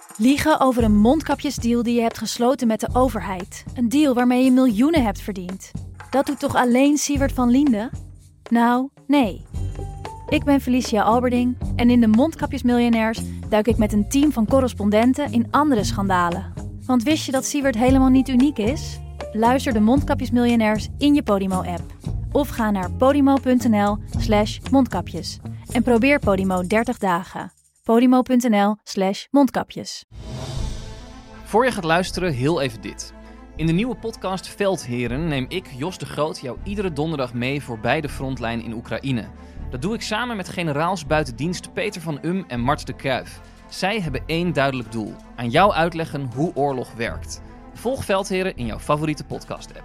Liegen over een mondkapjesdeal die je hebt gesloten met de overheid. Een deal waarmee je miljoenen hebt verdiend. Dat doet toch alleen Siewert van Liende? Nou, nee. Ik ben Felicia Alberding en in de Mondkapjesmiljonairs duik ik met een team van correspondenten in andere schandalen. Want wist je dat Siewert helemaal niet uniek is? Luister de Mondkapjesmiljonairs in je Podimo-app. Of ga naar podimo.nl/mondkapjes. En probeer Podimo 30 dagen. podimo.nl/mondkapjes. Voor je gaat luisteren, heel even dit. In de nieuwe podcast Veldheren neem ik, Jos de Groot, jou iedere donderdag mee voorbij de frontlijn in Oekraïne. Dat doe ik samen met generaals buiten dienst Peter van Um en Mart de Kruijf. Zij hebben één duidelijk doel: aan jou uitleggen hoe oorlog werkt. Volg Veldheren in jouw favoriete podcast-app.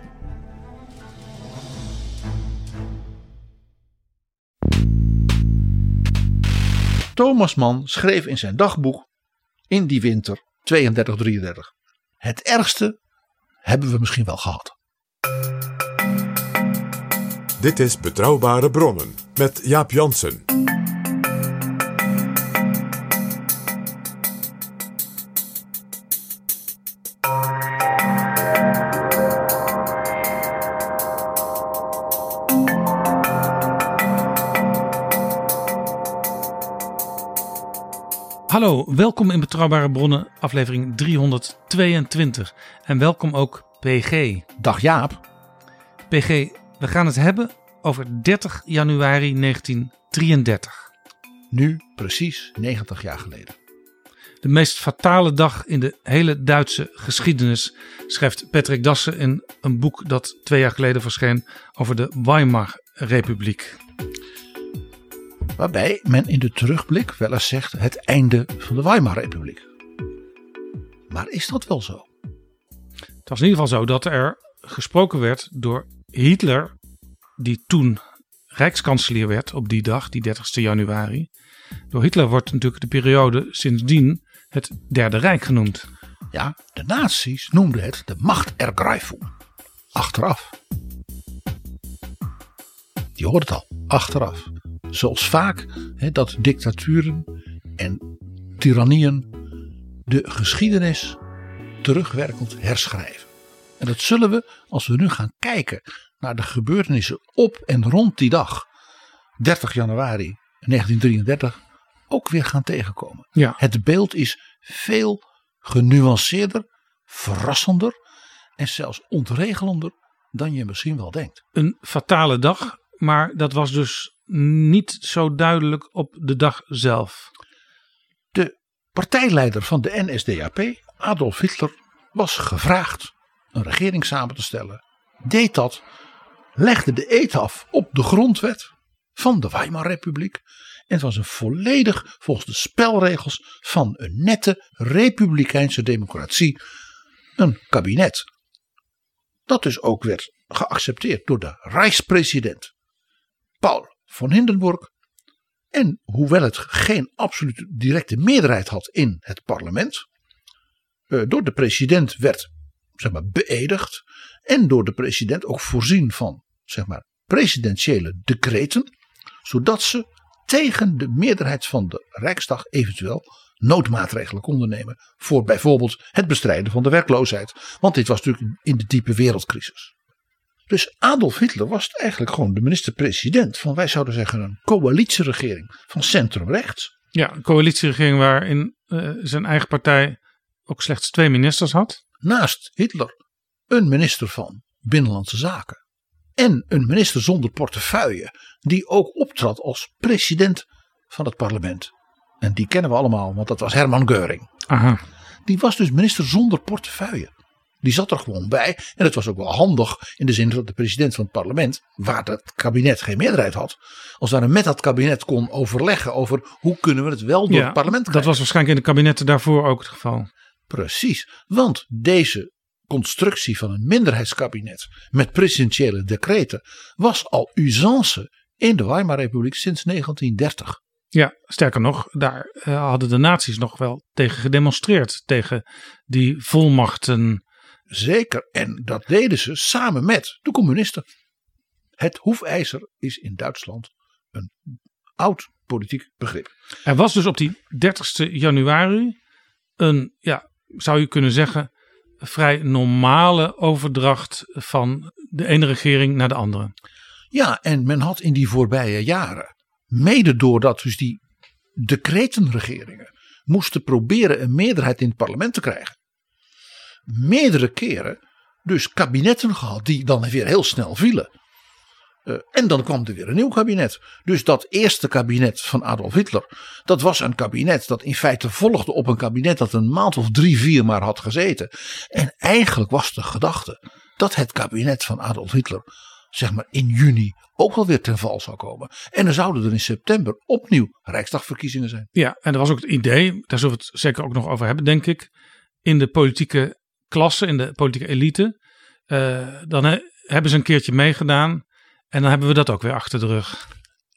Thomas Mann schreef in zijn dagboek in die winter 32-33. Het ergste hebben we misschien wel gehad. Dit is Betrouwbare Bronnen met Jaap Jansen. Hallo, welkom in Betrouwbare Bronnen, aflevering 322. En welkom ook PG. Dag Jaap. PG, we gaan het hebben over 30 januari 1933. Nu precies 90 jaar geleden. De meest fatale dag in de hele Duitse geschiedenis, schrijft Patrick Dassen in een boek dat 2 jaar geleden verscheen over de Weimar-republiek. Waarbij men in de terugblik wel eens zegt het einde van de Weimar-republiek. Maar is dat wel zo? Het was in ieder geval zo dat er gesproken werd door Hitler, die toen rijkskanselier werd op die dag, die 30 januari. Door Hitler wordt natuurlijk de periode sindsdien het Derde Rijk genoemd. Ja, de nazi's noemden het de Machtergreifung. Achteraf. Je hoort het al, achteraf. Zoals vaak dat dictaturen en tirannieën de geschiedenis terugwerkend herschrijven. En dat zullen we, als we nu gaan kijken naar de gebeurtenissen op en rond die dag, 30 januari 1933, ook weer gaan tegenkomen. Ja. Het beeld is veel genuanceerder, verrassender en zelfs ontregelender dan je misschien wel denkt. Een fatale dag, maar dat was dus niet zo duidelijk op de dag zelf. De partijleider van de NSDAP, Adolf Hitler, was gevraagd een regering samen te stellen. Deed dat, legde de eed af op de grondwet van de Weimarrepubliek. En het was een volledig, volgens de spelregels van een nette republikeinse democratie, een kabinet. Dat dus ook werd geaccepteerd door de Rijkspresident Paul von Hindenburg. En hoewel het geen absolute directe meerderheid had in het parlement, door de president werd beëdigd en door de president ook voorzien van presidentiële decreten, zodat ze tegen de meerderheid van de Rijksdag eventueel noodmaatregelen konden nemen voor bijvoorbeeld het bestrijden van de werkloosheid. Want dit was natuurlijk in de diepe wereldcrisis. Dus Adolf Hitler was eigenlijk gewoon de minister-president van, wij zouden zeggen, een coalitieregering van centrumrechts. Ja, een coalitieregering waarin zijn eigen partij ook slechts 2 ministers had. Naast Hitler een minister van Binnenlandse Zaken. En een minister zonder portefeuille die ook optrad als president van het parlement. En die kennen we allemaal, want dat was Hermann Göring. Aha. Die was dus minister zonder portefeuille. Die zat er gewoon bij. En het was ook wel handig in de zin dat de president van het parlement, waar het kabinet geen meerderheid had, als daar met dat kabinet kon overleggen over hoe kunnen we het wel door het parlement krijgen. Dat was waarschijnlijk in de kabinetten daarvoor ook het geval. Precies, want deze constructie van een minderheidskabinet met presidentiële decreten was al usance in de Weimarrepubliek sinds 1930. Ja, sterker nog, daar hadden de nazi's nog wel tegen gedemonstreerd, tegen die volmachten. Zeker, en dat deden ze samen met de communisten. Het hoefijzer is in Duitsland een oud politiek begrip. Er was dus op die 30 januari een, zou je kunnen zeggen, vrij normale overdracht van de ene regering naar de andere. Ja, en men had in die voorbije jaren, mede doordat dus die decretenregeringen moesten proberen een meerderheid in het parlement te krijgen, meerdere keren dus kabinetten gehad die dan weer heel snel vielen. En dan kwam er weer een nieuw kabinet. Dus dat eerste kabinet van Adolf Hitler, dat was een kabinet dat in feite volgde op een kabinet dat een maand of 3-4 maar had gezeten. En eigenlijk was de gedachte dat het kabinet van Adolf Hitler, zeg maar in juni, ook wel weer ten val zou komen. En dan zouden er in september opnieuw Rijksdagverkiezingen zijn. Ja, en er was ook het idee, daar zullen we het zeker ook nog over hebben, denk ik, in de politieke klasse, in de politieke elite. Dan hebben ze een keertje meegedaan. En dan hebben we dat ook weer achter de rug.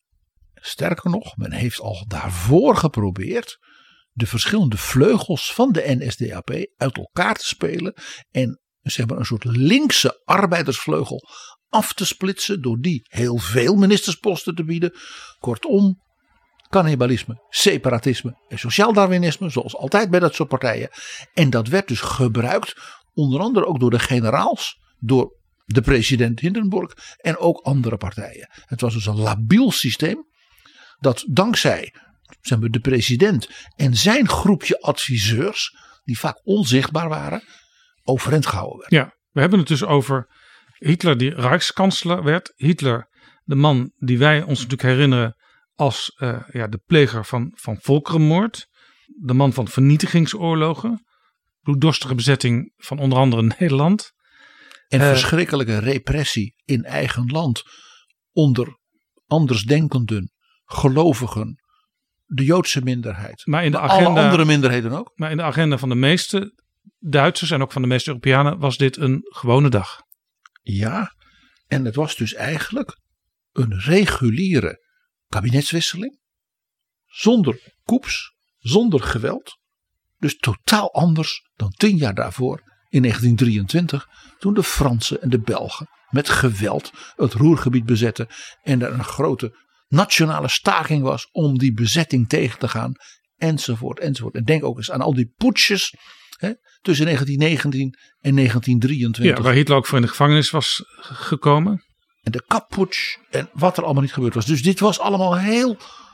Sterker nog, men heeft al daarvoor geprobeerd de verschillende vleugels van de NSDAP uit elkaar te spelen. En zeg maar een soort linkse arbeidersvleugel af te splitsen. Door die heel veel ministersposten te bieden. Kortom, cannibalisme, separatisme en sociaal-darwinisme. Zoals altijd bij dat soort partijen. En dat werd dus gebruikt. Onder andere ook door de generaals. Door de president Hindenburg en ook andere partijen. Het was dus een labiel systeem dat dankzij de president en zijn groepje adviseurs, die vaak onzichtbaar waren, overeind gehouden werd. Ja, we hebben het dus over Hitler die Rijkskanselier werd. Hitler, de man die wij ons natuurlijk herinneren als de pleger van volkerenmoord. De man van vernietigingsoorlogen. Bloeddorstige bezetting van onder andere Nederland. En verschrikkelijke repressie in eigen land onder andersdenkenden, gelovigen, de Joodse minderheid. Maar in de alle andere minderheden ook. Maar in de agenda van de meeste Duitsers en ook van de meeste Europeanen was dit een gewone dag. Ja, en het was dus eigenlijk een reguliere kabinetswisseling. Zonder coups, zonder geweld. Dus totaal anders dan 10 jaar daarvoor. In 1923, toen de Fransen en de Belgen met geweld het Ruhrgebied bezetten. En er een grote nationale staking was om die bezetting tegen te gaan. Enzovoort, enzovoort. En denk ook eens aan al die putschs tussen 1919 en 1923. Ja, waar Hitler ook voor in de gevangenis was gekomen. En de Kapp-putsch en wat er allemaal niet gebeurd was. Dus dit was allemaal heel...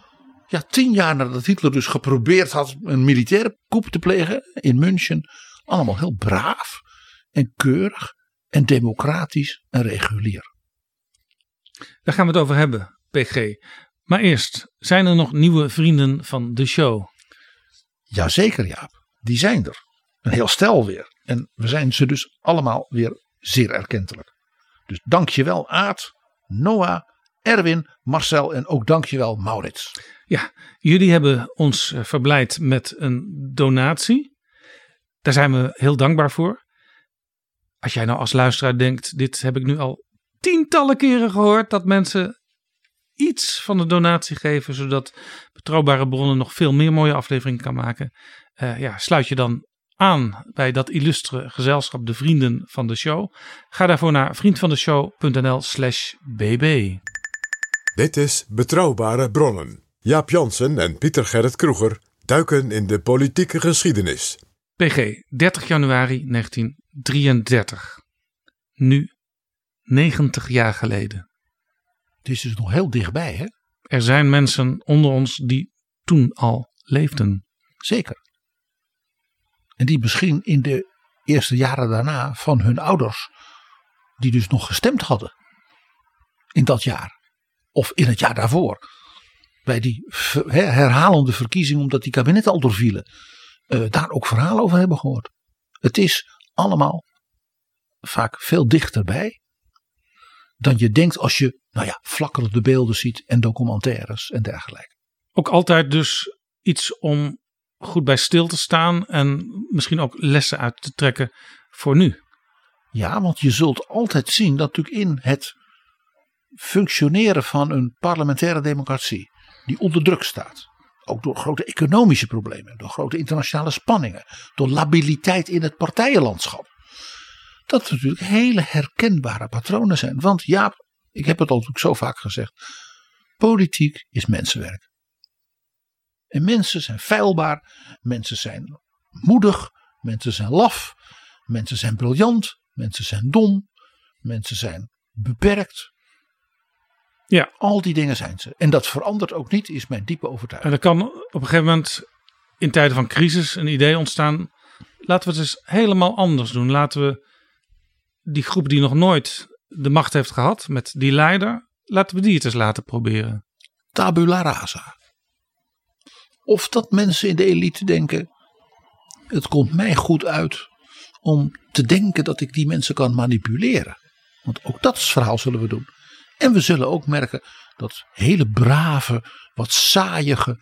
10 jaar nadat Hitler dus geprobeerd had een militaire coup te plegen in München. Allemaal heel braaf en keurig en democratisch en regulier. Daar gaan we het over hebben, PG. Maar eerst, zijn er nog nieuwe vrienden van de show? Jazeker, Jaap. Die zijn er. Een heel stel weer. En we zijn ze dus allemaal weer zeer erkentelijk. Dus dankjewel Aad, Noah, Erwin, Marcel en ook dankjewel Maurits. Ja, jullie hebben ons verblijd met een donatie. Daar zijn we heel dankbaar voor. Als jij nou als luisteraar denkt, dit heb ik nu al tientallen keren gehoord, dat mensen iets van de donatie geven, zodat Betrouwbare Bronnen nog veel meer mooie afleveringen kan maken. Sluit je dan aan bij dat illustre gezelschap, de vrienden van de show. Ga daarvoor naar vriendvandeshow.nl/bb. Dit is Betrouwbare Bronnen. Jaap Jansen en Pieter Gerrit Kroeger duiken in de politieke geschiedenis. PG, 30 januari 1933. Nu 90 jaar geleden. Het is dus nog heel dichtbij, hè? Er zijn mensen onder ons die toen al leefden. Zeker. En die misschien in de eerste jaren daarna van hun ouders, die dus nog gestemd hadden in dat jaar. Of in het jaar daarvoor. Bij die herhalende verkiezingen, omdat die kabinetten al doorvielen. Daar ook verhalen over hebben gehoord. Het is allemaal vaak veel dichterbij dan je denkt als je flakkerende beelden ziet en documentaires en dergelijke. Ook altijd dus iets om goed bij stil te staan en misschien ook lessen uit te trekken voor nu. Ja, want je zult altijd zien dat natuurlijk in het functioneren van een parlementaire democratie die onder druk staat. Ook door grote economische problemen, door grote internationale spanningen, door labiliteit in het partijenlandschap. Dat er natuurlijk hele herkenbare patronen zijn. Want Jaap, ik heb het al zo vaak gezegd, politiek is mensenwerk. En mensen zijn feilbaar, mensen zijn moedig, mensen zijn laf, mensen zijn briljant, mensen zijn dom, mensen zijn beperkt. Ja. Al die dingen zijn ze. En dat verandert ook niet, is mijn diepe overtuiging. En er kan op een gegeven moment in tijden van crisis een idee ontstaan. Laten we het eens helemaal anders doen. Laten we die groep die nog nooit de macht heeft gehad met die leider, laten we die het eens laten proberen. Tabula rasa. Of dat mensen in de elite denken, het komt mij goed uit om te denken dat ik die mensen kan manipuleren. Want ook dat verhaal zullen we doen. En we zullen ook merken dat hele brave, wat saaiige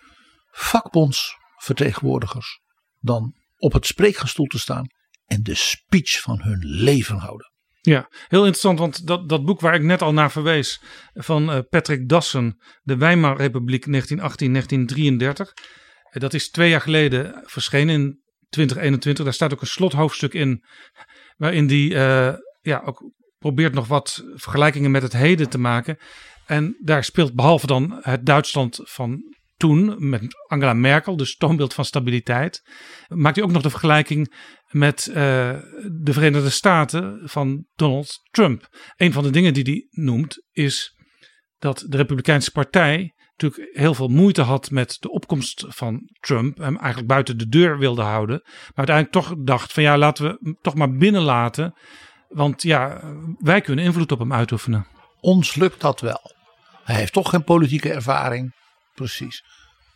vakbondsvertegenwoordigers dan op het spreekgestoel te staan en de speech van hun leven houden. Ja, heel interessant, want dat boek waar ik net al naar verwees van Patrick Dassen, de Weimarrepubliek 1918-1933, dat is 2 jaar geleden verschenen in 2021. Daar staat ook een slothoofdstuk in waarin die ook probeert nog wat vergelijkingen met het heden te maken. En daar speelt behalve dan het Duitsland van toen met Angela Merkel, dus toonbeeld van stabiliteit, maakt hij ook nog de vergelijking met de Verenigde Staten van Donald Trump. Een van de dingen die hij noemt is dat de Republikeinse Partij natuurlijk heel veel moeite had met de opkomst van Trump. Hem eigenlijk buiten de deur wilde houden. Maar uiteindelijk toch dacht van laten we hem toch maar binnenlaten. Want wij kunnen invloed op hem uitoefenen. Ons lukt dat wel. Hij heeft toch geen politieke ervaring. Precies.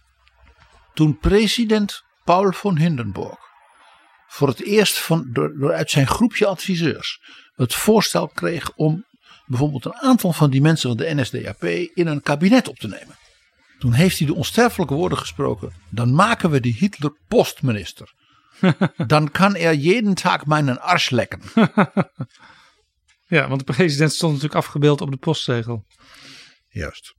Toen president Paul von Hindenburg voor het eerst uit zijn groepje adviseurs het voorstel kreeg om bijvoorbeeld een aantal van die mensen van de NSDAP in een kabinet op te nemen. Toen heeft hij de onsterfelijke woorden gesproken. Dan maken we die Hitler postminister. Dan kan jeden dag mijn arsch lekken. Ja, want de president stond natuurlijk afgebeeld op de postzegel. Juist.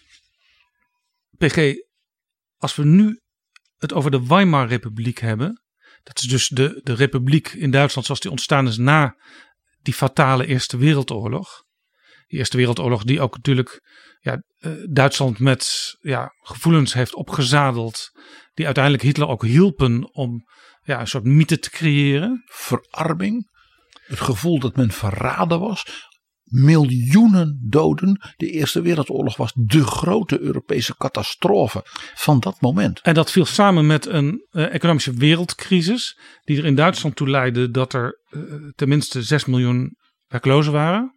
PG, als we nu het over de Weimarrepubliek hebben. Dat is dus de republiek in Duitsland zoals die ontstaan is na die fatale Eerste Wereldoorlog. Die Eerste Wereldoorlog die ook natuurlijk Duitsland met gevoelens heeft opgezadeld. Die uiteindelijk Hitler ook hielpen om een soort mythe te creëren. Verarming. Het gevoel dat men verraden was. Miljoenen doden. De Eerste Wereldoorlog was de grote Europese catastrofe van dat moment. En dat viel samen met een economische wereldcrisis. Die er in Duitsland toe leidde dat er tenminste 6 miljoen werklozen waren.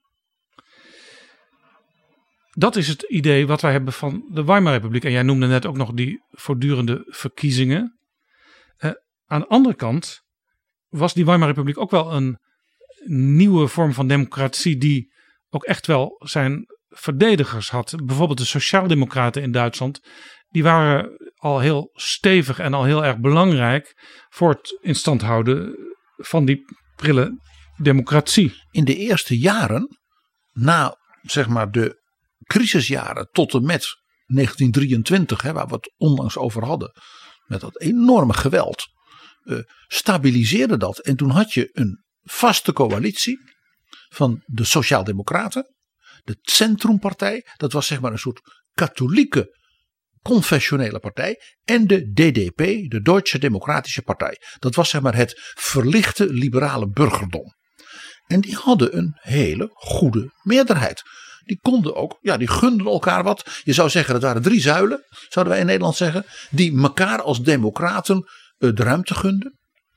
Dat is het idee wat wij hebben van de Weimarrepubliek. En jij noemde net ook nog die voortdurende verkiezingen. Aan de andere kant was die Weimarrepubliek ook wel een nieuwe vorm van democratie die ook echt wel zijn verdedigers had. Bijvoorbeeld de sociaaldemocraten in Duitsland. Die waren al heel stevig en al heel erg belangrijk voor het instand houden van die prille democratie. In de eerste jaren, na zeg maar de crisisjaren tot en met 1923, waar we het onlangs over hadden, met dat enorme geweld, stabiliseerde dat. En toen had je een vaste coalitie van de Sociaaldemocraten, de Centrumpartij, dat was zeg maar een soort katholieke confessionele partij, en de DDP, de Duitse Democratische Partij. Dat was zeg maar het verlichte liberale burgerdom. En die hadden een hele goede meerderheid. Die konden ook, die gunden elkaar wat. Je zou zeggen, dat waren 3 zuilen, zouden wij in Nederland zeggen, die elkaar als democraten de ruimte gunden.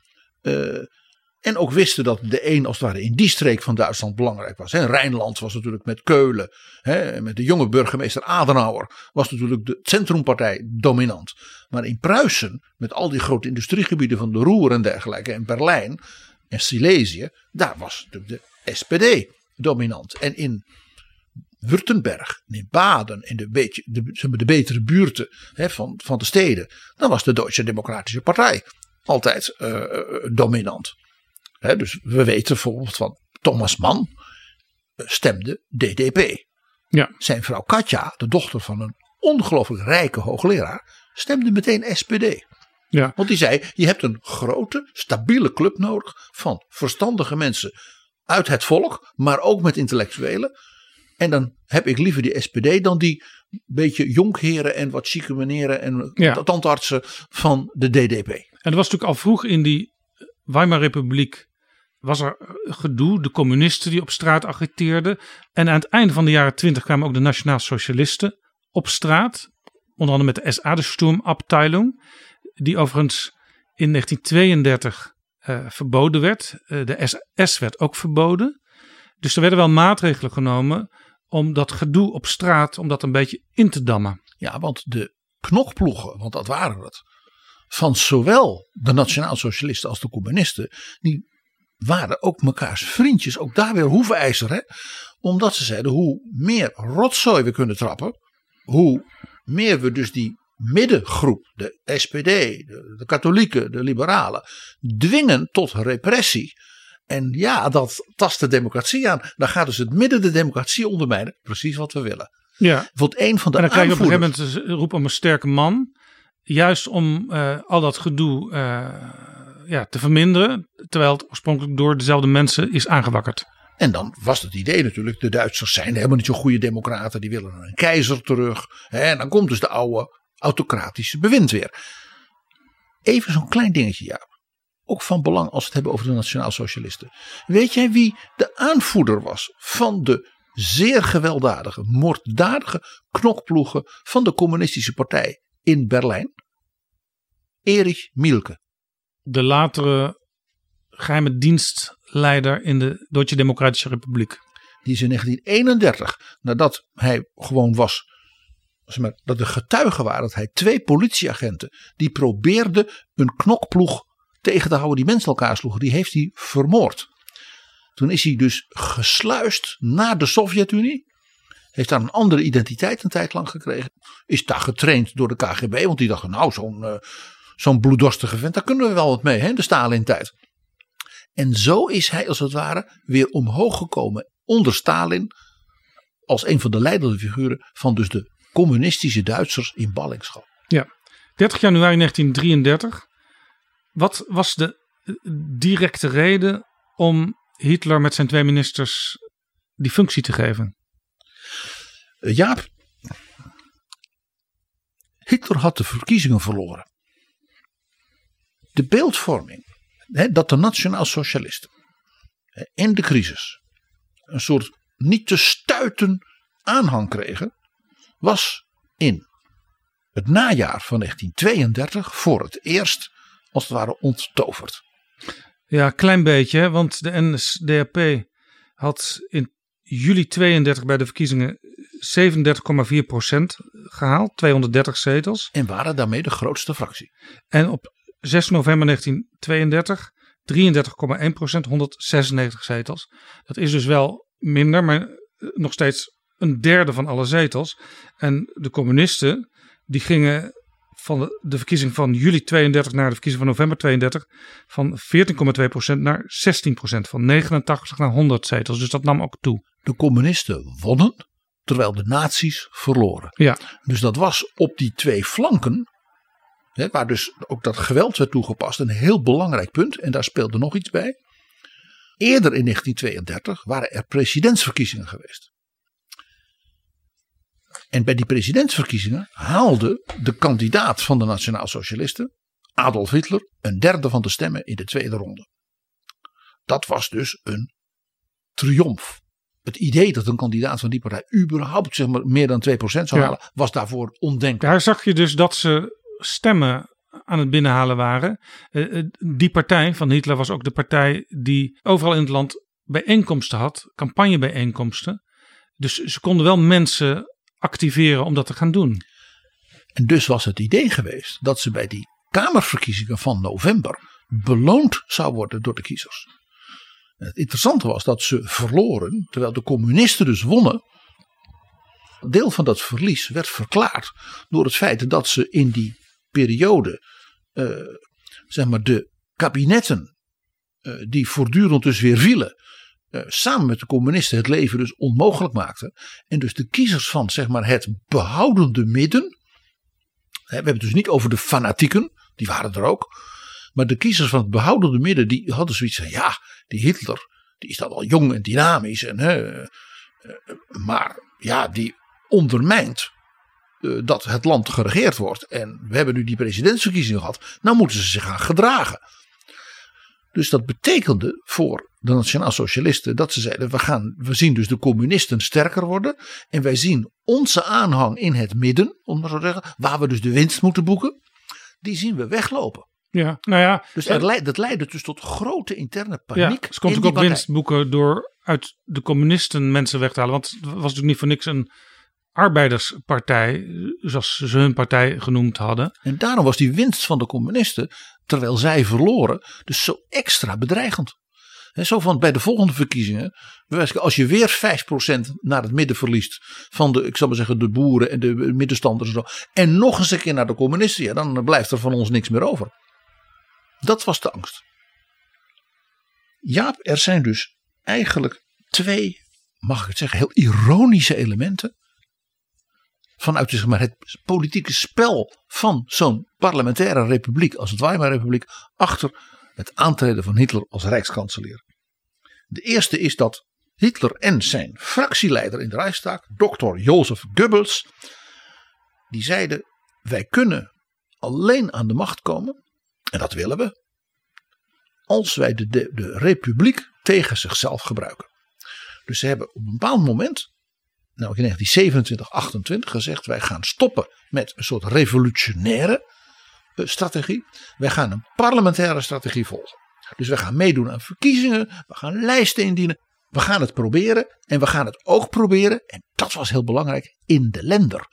En ook wisten dat de een als het ware in die streek van Duitsland belangrijk was. Rijnland was natuurlijk met Keulen, met de jonge burgemeester Adenauer, was natuurlijk de Centrumpartij dominant. Maar in Pruisen, met al die grote industriegebieden van de Ruhr en dergelijke, en Berlijn en Silesië, daar was natuurlijk de SPD dominant. En in Württemberg, in Baden, in de betere buurten van de steden, dan was de Duitse Democratische Partij altijd dominant. Dus we weten bijvoorbeeld van Thomas Mann stemde DDP. Ja. Zijn vrouw Katja, de dochter van een ongelooflijk rijke hoogleraar, stemde meteen SPD. Ja. Want die zei, je hebt een grote, stabiele club nodig van verstandige mensen uit het volk, maar ook met intellectuelen. En dan heb ik liever die SPD dan die beetje jonkheren en wat chique meneren en tandartsen van de DDP. En er was natuurlijk al vroeg in die Weimarrepubliek was er gedoe, de communisten die op straat agiteerden. En aan het einde van de jaren 20 kwamen ook de nationaal-socialisten op straat. Onder andere met de SA, de Sturmabteilung, die overigens in 1932 verboden werd. De SS werd ook verboden. Dus er werden wel maatregelen genomen om dat gedoe op straat, om dat een beetje in te dammen. Ja, want de knokploegen, want dat waren het, van zowel de nationaal-socialisten als de communisten, die waren ook mekaars vriendjes, ook daar weer hoevenijzer. Hè? Omdat ze zeiden, hoe meer rotzooi we kunnen trappen, hoe meer we dus die middengroep, de SPD, de katholieken, de liberalen, dwingen tot repressie. En ja, dat tast de democratie aan. Dan gaat dus het midden de democratie ondermijnen. Precies wat we willen. Ja. Bijvoorbeeld een van de en dan krijg je op een aanvoerders, gegeven moment een roep om een sterke man. Juist om al dat gedoe te verminderen. Terwijl het oorspronkelijk door dezelfde mensen is aangewakkerd. En dan was het idee natuurlijk, de Duitsers zijn helemaal niet zo'n goede democraten. Die willen een keizer terug. Hè, en dan komt dus de oude autocratische bewind weer. Even zo'n klein dingetje, Jaap. Ook van belang als we het hebben over de nationaal-socialisten. Weet jij wie de aanvoerder was van de zeer gewelddadige, moorddadige knokploegen van de communistische partij in Berlijn? Erich Mielke. De latere geheime dienstleider in de Duitse Democratische Republiek. Die is in 1931, nadat hij gewoon was, dat er getuigen waren dat hij 2 politieagenten die probeerden een knokploeg tegen te houden die mensen elkaar sloegen, die heeft hij vermoord. Toen is hij dus gesluist naar de Sovjet-Unie. Heeft daar een andere identiteit een tijd lang gekregen. Is daar getraind door de KGB. Want die dachten, nou zo'n bloeddorstige vent, daar kunnen we wel wat mee, hè, de Stalin-tijd. En zo is hij als het ware weer omhoog gekomen onder Stalin. Als een van de leidende figuren van dus de communistische Duitsers in ballingschap. Ja, 30 januari 1933. Wat was de directe reden om Hitler met zijn 2 ministers die functie te geven? Jaap, Hitler had de verkiezingen verloren. De beeldvorming dat de nationaal-socialisten in de crisis een soort niet te stuiten aanhang kregen, was in het najaar van 1932 voor het eerst als het ware onttoverd. Ja, klein beetje, want de NSDAP had in juli 32 bij de verkiezingen 37,4% gehaald, 230 zetels. En waren daarmee de grootste fractie. En op 6 november 1932 33,1%, 196 zetels. Dat is dus wel minder, maar nog steeds een derde van alle zetels. En de communisten die gingen van de verkiezing van juli 32 naar de verkiezing van november 32 van 14,2% naar 16%, van 89 naar 100 zetels. Dus dat nam ook toe. De communisten wonnen, terwijl de nazi's verloren. Ja. Dus dat was op die 2 flanken, waar dus ook dat geweld werd toegepast, een heel belangrijk punt. En daar speelde nog iets bij. Eerder in 1932 waren er presidentsverkiezingen geweest. En bij die presidentsverkiezingen haalde de kandidaat van de Nationaal-Socialisten, Adolf Hitler, een derde van de stemmen in de tweede ronde. Dat was dus een triomf. Het idee dat een kandidaat van die partij überhaupt meer dan 2% zou halen, was daarvoor ondenkbaar. Daar zag je dus dat ze stemmen aan het binnenhalen waren. Die partij van Hitler was ook de partij die overal in het land bijeenkomsten had, campagnebijeenkomsten. Dus ze konden wel mensen activeren om dat te gaan doen. En dus was het idee geweest dat ze bij die kamerverkiezingen van november beloond zou worden door de kiezers. En het interessante was dat ze verloren, terwijl de communisten dus wonnen. Deel van dat verlies werd verklaard door het feit dat ze in die periode de kabinetten die voortdurend dus weer vielen, samen met de communisten het leven dus onmogelijk maakten. En dus de kiezers van het behoudende midden, we hebben het dus niet over de fanatieken, die waren er ook. Maar de kiezers van het behoudende midden, die hadden zoiets van, ja, die Hitler, die is dan wel jong en dynamisch. Maar ja, die ondermijnt dat het land geregeerd wordt. En we hebben nu die presidentsverkiezingen gehad. Nou moeten ze zich gaan gedragen. Dus dat betekende voor de nationaal-socialisten dat ze zeiden, we zien dus de communisten sterker worden. En wij zien onze aanhang in het midden, om maar zo te zeggen, waar we dus de winst moeten boeken. Die zien we weglopen. Ja, nou ja. Dus dat leidde dus tot grote interne paniek. Ja, ze kon natuurlijk ook winst boeken door uit de communisten mensen weg te halen. Want het was natuurlijk niet voor niks een arbeiderspartij, zoals ze hun partij genoemd hadden. En daarom was die winst van de communisten, terwijl zij verloren, dus zo extra bedreigend. En zo van bij de volgende verkiezingen, als je weer 5% naar het midden verliest van de boeren en de middenstanders en nog eens een keer naar de communisten, ja, dan blijft er van ons niks meer over. Dat was de angst. Jaap, er zijn dus eigenlijk 2, mag ik het zeggen, heel ironische elementen vanuit zeg maar, het politieke spel van zo'n parlementaire republiek als het Weimarrepubliek achter het aantreden van Hitler als rijkskanselier. De eerste is dat Hitler en zijn fractieleider in de Reichstag, Dr. Joseph Goebbels, die zeiden, wij kunnen alleen aan de macht komen, en dat willen we, als wij de republiek tegen zichzelf gebruiken. Dus ze hebben op een bepaald moment, nou in 1927, 28 gezegd, wij gaan stoppen met een soort revolutionaire strategie. Wij gaan een parlementaire strategie volgen. Dus we gaan meedoen aan verkiezingen, we gaan lijsten indienen, we gaan het proberen en we gaan het ook proberen, en dat was heel belangrijk, in de länder.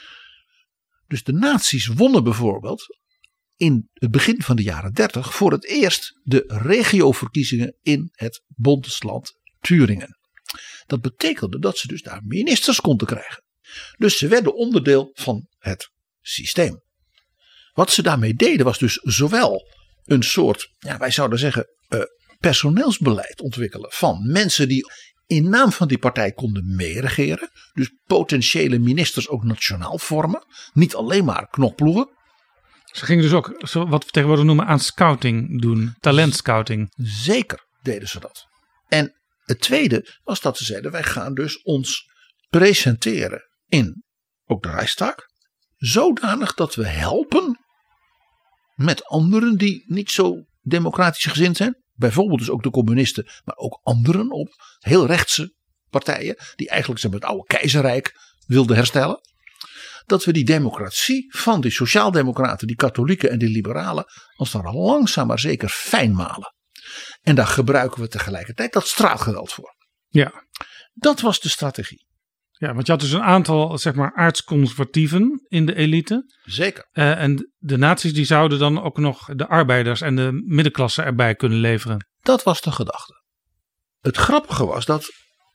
Dus de nazi's wonnen bijvoorbeeld in het begin van de jaren 30 voor het eerst de regioverkiezingen in het Bundesland Thüringen. Dat betekende dat ze dus daar ministers konden krijgen. Dus ze werden onderdeel van het systeem. Wat ze daarmee deden was dus zowel een soort, ja, wij zouden zeggen, personeelsbeleid ontwikkelen van mensen die in naam van die partij konden meeregeren. Dus potentiële ministers ook nationaal vormen. Niet alleen maar knokploegen. Ze gingen dus ook wat we tegenwoordig noemen aan scouting doen. Talentscouting. Zeker deden ze dat. En het tweede was dat ze zeiden, wij gaan dus ons presenteren in ook de Reichstag. Zodanig dat we helpen met anderen die niet zo democratisch gezind zijn. Bijvoorbeeld dus ook de communisten, maar ook anderen op heel rechtse partijen. Die eigenlijk het oude keizerrijk wilden herstellen. Dat we die democratie van die sociaaldemocraten, die katholieken en die liberalen, als daar langzaam maar zeker fijn malen. En daar gebruiken we tegelijkertijd dat straatgeweld voor. Ja. Dat was de strategie. Ja, want je had dus een aantal, zeg maar, aardsconservatieven in de elite. Zeker. En de nazi's die zouden dan ook nog de arbeiders en de middenklasse erbij kunnen leveren. Dat was de gedachte. Het grappige was dat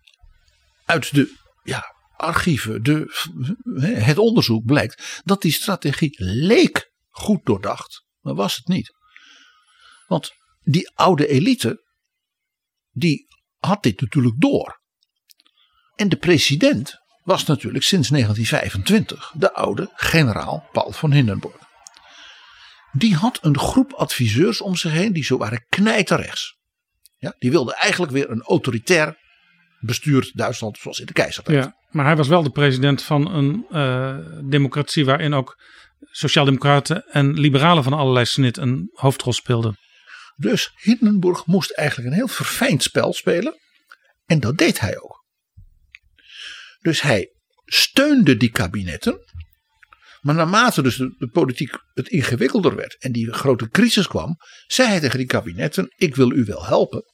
uit de archieven, het onderzoek blijkt dat die strategie leek goed doordacht, maar was het niet. Want die oude elite, die had dit natuurlijk door. En de president was natuurlijk sinds 1925 de oude generaal Paul von Hindenburg. Die had een groep adviseurs om zich heen die zo waren knijterrechts. Ja, die wilden eigenlijk weer een autoritair bestuurd Duitsland zoals in de keizertijd. Ja, maar hij was wel de president van een democratie waarin ook sociaaldemocraten en liberalen van allerlei snit een hoofdrol speelden. Dus Hindenburg moest eigenlijk een heel verfijnd spel spelen. En dat deed hij ook. Dus hij steunde die kabinetten. Maar naarmate dus de politiek het ingewikkelder werd en die grote crisis kwam, zei hij tegen die kabinetten, ik wil u wel helpen.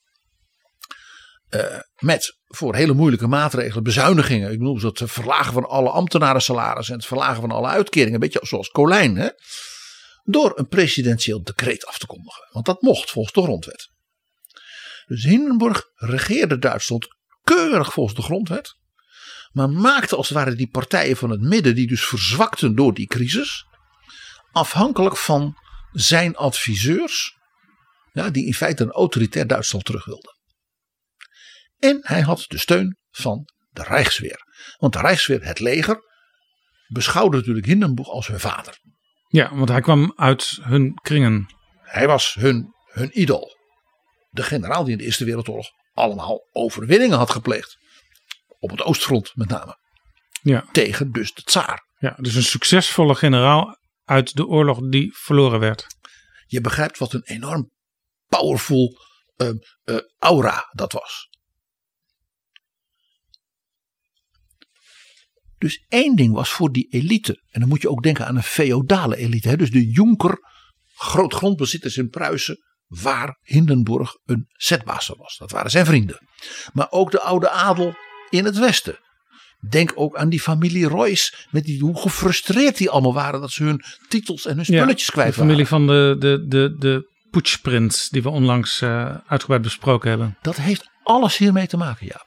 Met voor hele moeilijke maatregelen, bezuinigingen. Ik bedoel, het verlagen van alle ambtenarensalarissen en het verlagen van alle uitkeringen. Een beetje zoals Colijn. Hè? Door een presidentieel decreet af te kondigen. Want dat mocht volgens de grondwet. Dus Hindenburg regeerde Duitsland keurig volgens de grondwet. Maar maakte als het ware die partijen van het midden, die dus verzwakten door die crisis, afhankelijk van zijn adviseurs. Ja, die in feite een autoritair Duitsland terug wilden. En hij had de steun van de Rijksweer. Want de Rijksweer, het leger, beschouwde natuurlijk Hindenburg als hun vader. Ja, want hij kwam uit hun kringen. Hij was hun idool. De generaal die in de Eerste Wereldoorlog allemaal overwinningen had gepleegd. Op het oostfront met name. Ja. Tegen dus de tsaar. Ja, dus een succesvolle generaal uit de oorlog die verloren werd. Je begrijpt wat een enorm powerful aura dat was. Dus één ding was voor die elite. En dan moet je ook denken aan een feodale elite. Hè? Dus de jonker, grootgrondbezitters in Pruisen. Waar Hindenburg een zetbaas was. Dat waren zijn vrienden. Maar ook de oude adel in het westen. Denk ook aan die familie Royce. Met hoe gefrustreerd die allemaal waren. Dat ze hun titels en hun spulletjes kwijt waren. De familie van de Putschprins. Die we onlangs uitgebreid besproken hebben. Dat heeft alles hiermee te maken, ja.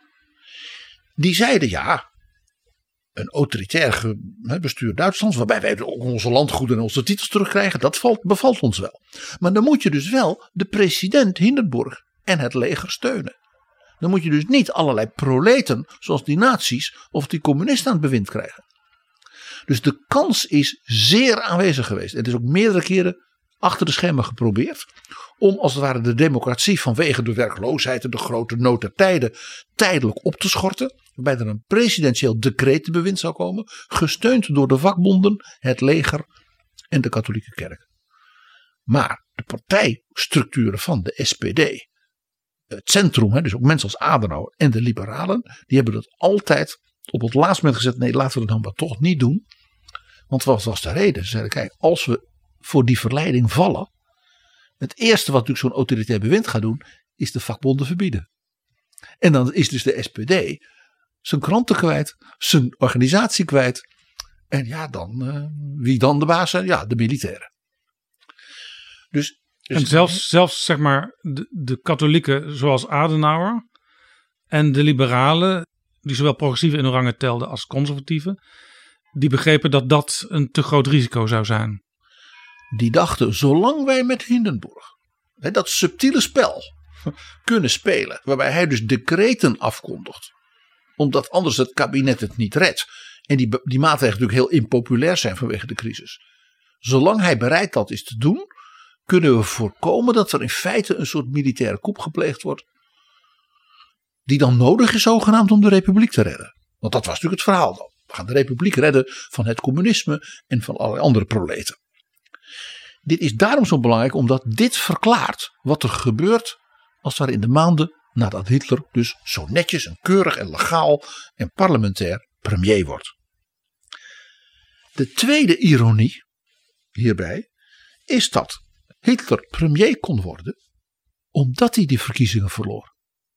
Die zeiden ja. Een autoritair bestuur Duitslands. Waarbij wij ook onze landgoeden en onze titels terugkrijgen. Dat bevalt ons wel. Maar dan moet je dus wel de president Hindenburg en het leger steunen. Dan moet je dus niet allerlei proleten. Zoals die nazi's of die communisten aan het bewind krijgen. Dus de kans is zeer aanwezig geweest. Het is ook meerdere keren achter de schermen geprobeerd. Om als het ware de democratie vanwege de werkloosheid en de grote nood der tijden tijdelijk op te schorten. Waarbij er een presidentieel decretenbewind zou komen. Gesteund door de vakbonden, het leger en de katholieke kerk. Maar de partijstructuren van de SPD. Het centrum, dus ook mensen als Adenauer en de liberalen. Die hebben dat altijd op het laatste moment gezegd. Nee, laten we dat dan maar toch niet doen. Want wat was de reden? Ze zeiden kijk, als we voor die verleiding vallen. Het eerste wat natuurlijk zo'n autoritair bewind gaat doen. Is de vakbonden verbieden. En dan is dus de SPD zijn kranten kwijt. Zijn organisatie kwijt. En ja, dan wie dan de baas zijn? Ja, de militairen. Dus en zelfs zeg maar de katholieken zoals Adenauer. En de liberalen. Die zowel progressieve in orangen telden als conservatieven. Die begrepen dat dat een te groot risico zou zijn. Die dachten, zolang wij met Hindenburg dat subtiele spel kunnen spelen. Waarbij hij dus decreten afkondigt. Omdat anders het kabinet het niet redt. En die maatregelen natuurlijk heel impopulair zijn vanwege de crisis. Zolang hij bereid dat is te doen. Kunnen we voorkomen dat er in feite een soort militaire coup gepleegd wordt. Die dan nodig is zogenaamd om de republiek te redden. Want dat was natuurlijk het verhaal dan. We gaan de republiek redden van het communisme en van allerlei andere proleten. Dit is daarom zo belangrijk omdat dit verklaart wat er gebeurt als het ware in de maanden nadat Hitler dus zo netjes en keurig en legaal en parlementair premier wordt. De tweede ironie hierbij is dat Hitler premier kon worden omdat hij die verkiezingen verloor.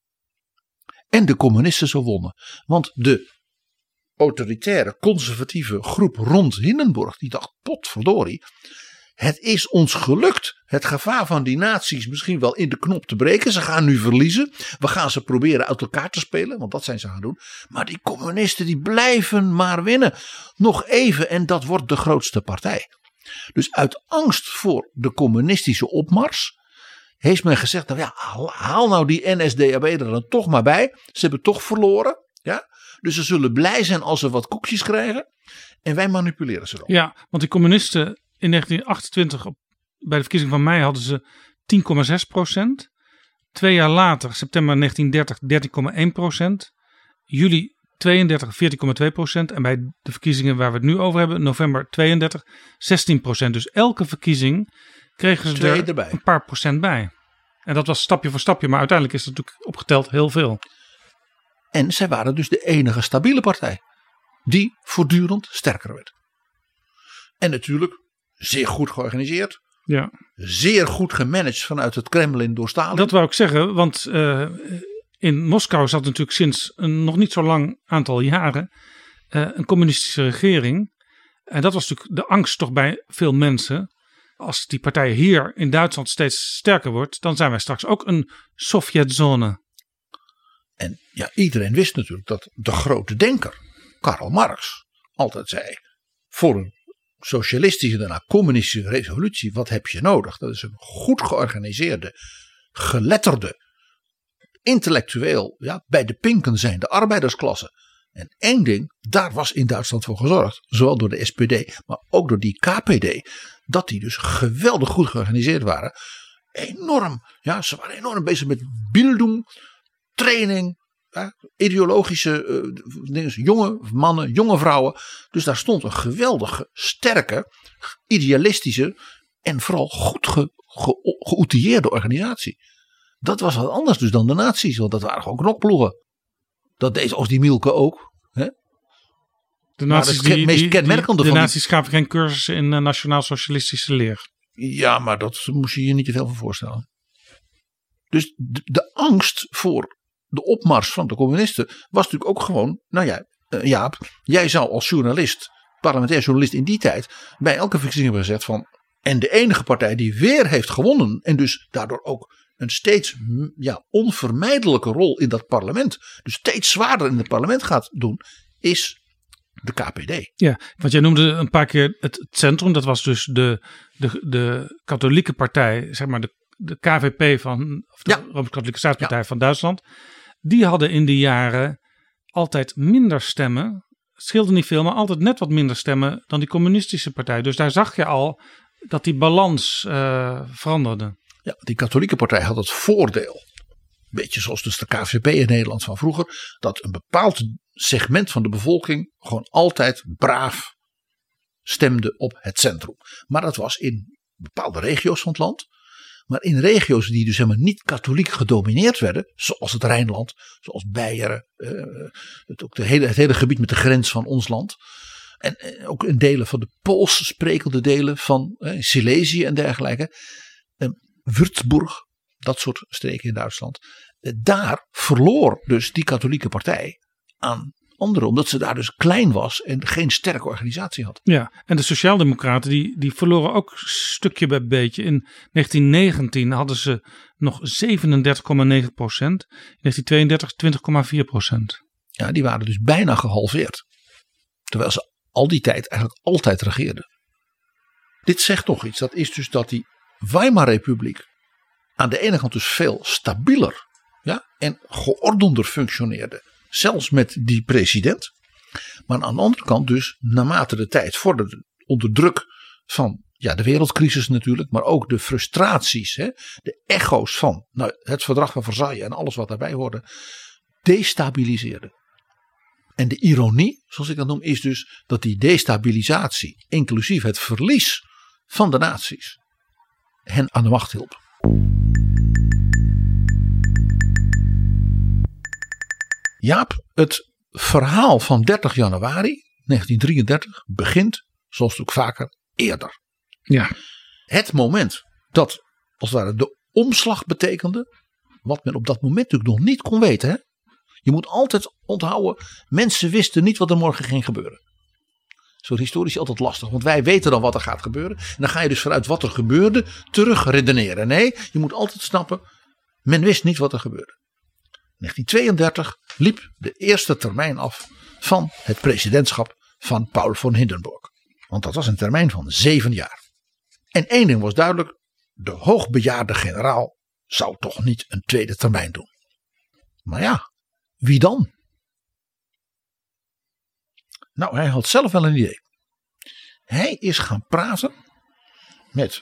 En de communisten zo wonnen. Want de autoritaire conservatieve groep rond Hindenburg die dacht potverdorie. Het is ons gelukt het gevaar van die nazi's misschien wel in de knop te breken. Ze gaan nu verliezen. We gaan ze proberen uit elkaar te spelen. Want dat zijn ze gaan doen. Maar die communisten die blijven maar winnen. Nog even en dat wordt de grootste partij. Dus uit angst voor de communistische opmars. Heeft men gezegd. Nou ja, haal nou die NSDAP er dan toch maar bij. Ze hebben toch verloren. Ja? Dus ze zullen blij zijn als ze wat koekjes krijgen. En wij manipuleren ze dan. Ja, want die communisten. In 1928, bij de verkiezing van mei, hadden ze 10,6%. 2 jaar later, september 1930, 13,1%. Juli 32, 14,2%. En bij de verkiezingen waar we het nu over hebben, november 32, 16%. Dus elke verkiezing kregen ze er een paar procent bij. En dat was stapje voor stapje, maar uiteindelijk is het natuurlijk opgeteld heel veel. En zij waren dus de enige stabiele partij die voortdurend sterker werd. En natuurlijk zeer goed georganiseerd. Ja. Zeer goed gemanaged vanuit het Kremlin door Stalin. Dat wou ik zeggen, want in Moskou zat natuurlijk sinds een nog niet zo lang aantal jaren een communistische regering. En dat was natuurlijk de angst toch bij veel mensen. Als die partij hier in Duitsland steeds sterker wordt, dan zijn wij straks ook een Sovjetzone. En ja, iedereen wist natuurlijk dat de grote denker, Karl Marx, altijd zei, voor een socialistische en daarna communistische revolutie, wat heb je nodig? Dat is een goed georganiseerde, geletterde, intellectueel, ja, bij de pinken zijnde arbeidersklasse. En één ding, daar was in Duitsland voor gezorgd, zowel door de SPD, maar ook door die KPD, dat die dus geweldig goed georganiseerd waren. Enorm, ja, ze waren enorm bezig met bildung, training, ideologische jonge mannen, jonge vrouwen. Dus daar stond een geweldige, sterke, idealistische en vooral goed geoutilleerde organisatie. Dat was wat anders dus dan de nazi's, want dat waren gewoon knokploegen. Dat deed als die Mielke ook. Hè? De nazi's, de nazi's gaven geen cursussen in nationaal-socialistische leer. Ja, maar dat moest je je niet te veel van voorstellen. Dus de angst voor de opmars van de communisten was natuurlijk ook gewoon, nou ja, Jaap, jij zou als journalist, parlementair journalist in die tijd, bij elke verkiezing hebben gezegd van, en de enige partij die weer heeft gewonnen en dus daardoor ook een steeds onvermijdelijke rol in dat parlement, dus steeds zwaarder in het parlement gaat doen, is de KPD. Ja, want jij noemde een paar keer het centrum, dat was dus de katholieke partij, zeg maar de KVP of de Rooms-Katholieke Staatspartij van Duitsland. Die hadden in die jaren altijd minder stemmen. Het scheelde niet veel, maar altijd net wat minder stemmen dan die communistische partij. Dus daar zag je al dat die balans veranderde. Ja, die katholieke partij had het voordeel, beetje zoals dus de KVP in Nederland van vroeger, dat een bepaald segment van de bevolking gewoon altijd braaf stemde op het centrum. Maar dat was in bepaalde regio's van het land. Maar in regio's die dus helemaal niet katholiek gedomineerd werden, zoals het Rijnland, zoals Beieren, het hele gebied met de grens van ons land. En ook in delen van de Pools sprekende delen van Silesië en dergelijke. Würzburg, dat soort streken in Duitsland. Daar verloor dus die katholieke partij aan anderen, omdat ze daar dus klein was en geen sterke organisatie had. Ja, en de Sociaaldemocraten die verloren ook stukje bij beetje. In 1919 hadden ze nog 37,9%, in 1932 20,4%. Ja, die waren dus bijna gehalveerd. Terwijl ze al die tijd eigenlijk altijd regeerden. Dit zegt toch iets, dat is dus dat die Weimarrepubliek aan de ene kant dus veel stabieler en geordender functioneerde. Zelfs met die president. Maar aan de andere kant dus naarmate de tijd vorderde onder druk van de wereldcrisis natuurlijk. Maar ook de frustraties, de echo's van het verdrag van Versailles en alles wat daarbij hoorde. Destabiliseerde. En de ironie, zoals ik dat noem, is dus dat die destabilisatie, inclusief het verlies van de naties, hen aan de macht hielp. Jaap, het verhaal van 30 januari 1933 begint, zoals het ook vaker, eerder. Ja. Het moment dat, als het ware, de omslag betekende, wat men op dat moment natuurlijk nog niet kon weten. Hè? Je moet altijd onthouden, mensen wisten niet wat er morgen ging gebeuren. Zo historisch altijd lastig, want wij weten dan wat er gaat gebeuren. En dan ga je dus vanuit wat er gebeurde terug redeneren. Nee, je moet altijd snappen, men wist niet wat er gebeurde. 1932 liep de eerste termijn af van het presidentschap van Paul von Hindenburg. Want dat was een termijn van 7 jaar. En één ding was duidelijk, de hoogbejaarde generaal zou toch niet een tweede termijn doen. Maar ja, wie dan? Nou, hij had zelf wel een idee. Hij is gaan praten met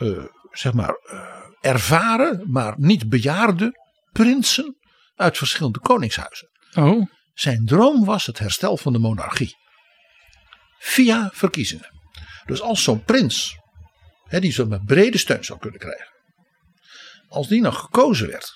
ervaren, maar niet bejaarde prinsen uit verschillende koningshuizen. Oh. Zijn droom was het herstel van de monarchie. Via verkiezingen. Dus als zo'n prins, die zo'n met brede steun zou kunnen krijgen. Als die nou gekozen werd.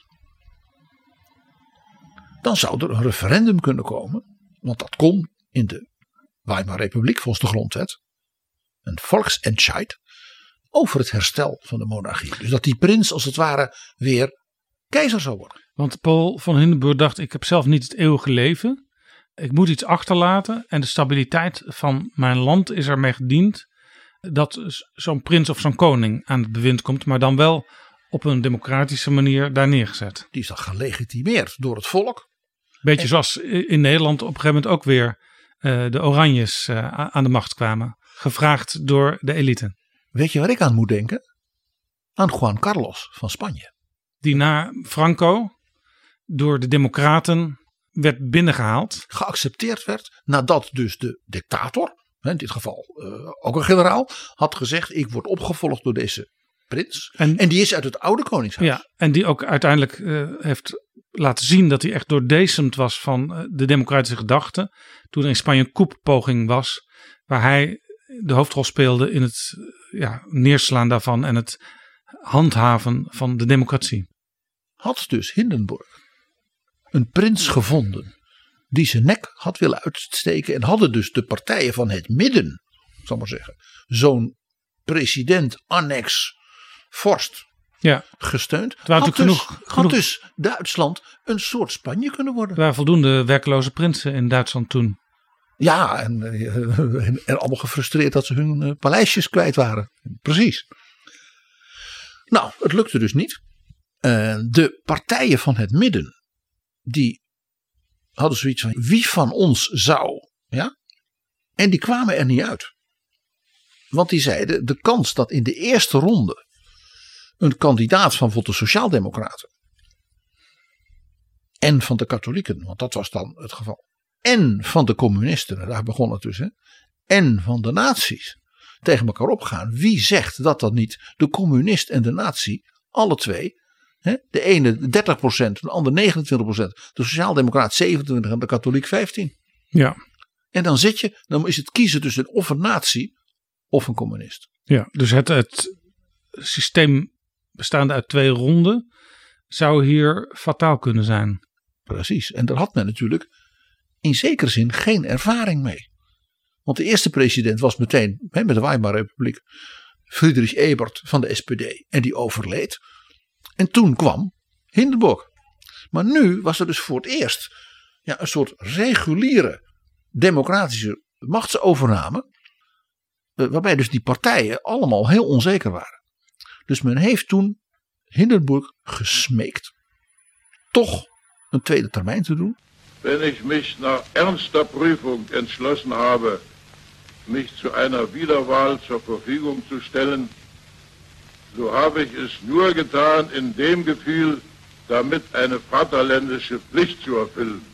Dan zou er een referendum kunnen komen. Want dat kon in de Weimarrepubliek volgens de grondwet. Een volksentscheid over het herstel van de monarchie. Dus dat die prins als het ware weer keizer zou worden. Want Paul von Hindenburg dacht, ik heb zelf niet het eeuwige leven. Ik moet iets achterlaten. En de stabiliteit van mijn land is ermee gediend dat zo'n prins of zo'n koning aan het bewind komt. Maar dan wel op een democratische manier daar neergezet. Die is dan gelegitimeerd door het volk. Beetje zoals in Nederland op een gegeven moment ook weer de Oranjes aan de macht kwamen. Gevraagd door de elite. Weet je waar ik aan moet denken? Aan Juan Carlos van Spanje. Die na Franco door de democraten werd binnengehaald. Geaccepteerd werd nadat dus de dictator, in dit geval ook een generaal, had gezegd ik word opgevolgd door deze prins. En die is uit het oude koningshuis. Ja, en die ook uiteindelijk heeft laten zien dat hij echt doordecemd was van de democratische gedachte. Toen er in Spanje een koeppoging was, waar hij de hoofdrol speelde in het neerslaan daarvan en het handhaven van de democratie. Had dus Hindenburg een prins gevonden die zijn nek had willen uitsteken en hadden dus de partijen van het midden, zal maar zeggen, zo'n president annex vorst gesteund. Had dus Duitsland een soort Spanje kunnen worden. Er waren voldoende werkloze prinsen in Duitsland toen. Ja, en allemaal gefrustreerd dat ze hun paleisjes kwijt waren. Precies. Nou, het lukte dus niet. De partijen van het midden, die hadden zoiets van, wie van ons zou, ja? En die kwamen er niet uit. Want die zeiden, de kans dat in de eerste ronde een kandidaat van bijvoorbeeld de Sociaaldemocraten en van de katholieken, want dat was dan het geval, en van de communisten, daar begon het dus, hè, en van de nazi's tegen elkaar opgaan. Wie zegt dat dat niet de communist en de nazi, alle twee, hè, de ene 30%, de ander 29%, de Sociaaldemocraat 27% en de katholiek 15%. Ja. En dan is het kiezen tussen of een nazi of een communist. Ja, dus het systeem bestaande uit 2 ronden zou hier fataal kunnen zijn. Precies, en daar had men natuurlijk in zekere zin geen ervaring mee. Want de eerste president was meteen met de Weimarrepubliek Friedrich Ebert van de SPD en die overleed. En toen kwam Hindenburg. Maar nu was er dus voor het eerst een soort reguliere democratische machtsovername, waarbij dus die partijen allemaal heel onzeker waren. Dus men heeft toen Hindenburg gesmeekt toch een tweede termijn te doen. Wenn ich mich nach ernster Prüfung entschlossen habe, mich zu einer Wiederwahl zur Verfügung zu stellen, so habe ich es nur getan in dem Gefühl, damit eine vaterländische Pflicht zu erfüllen.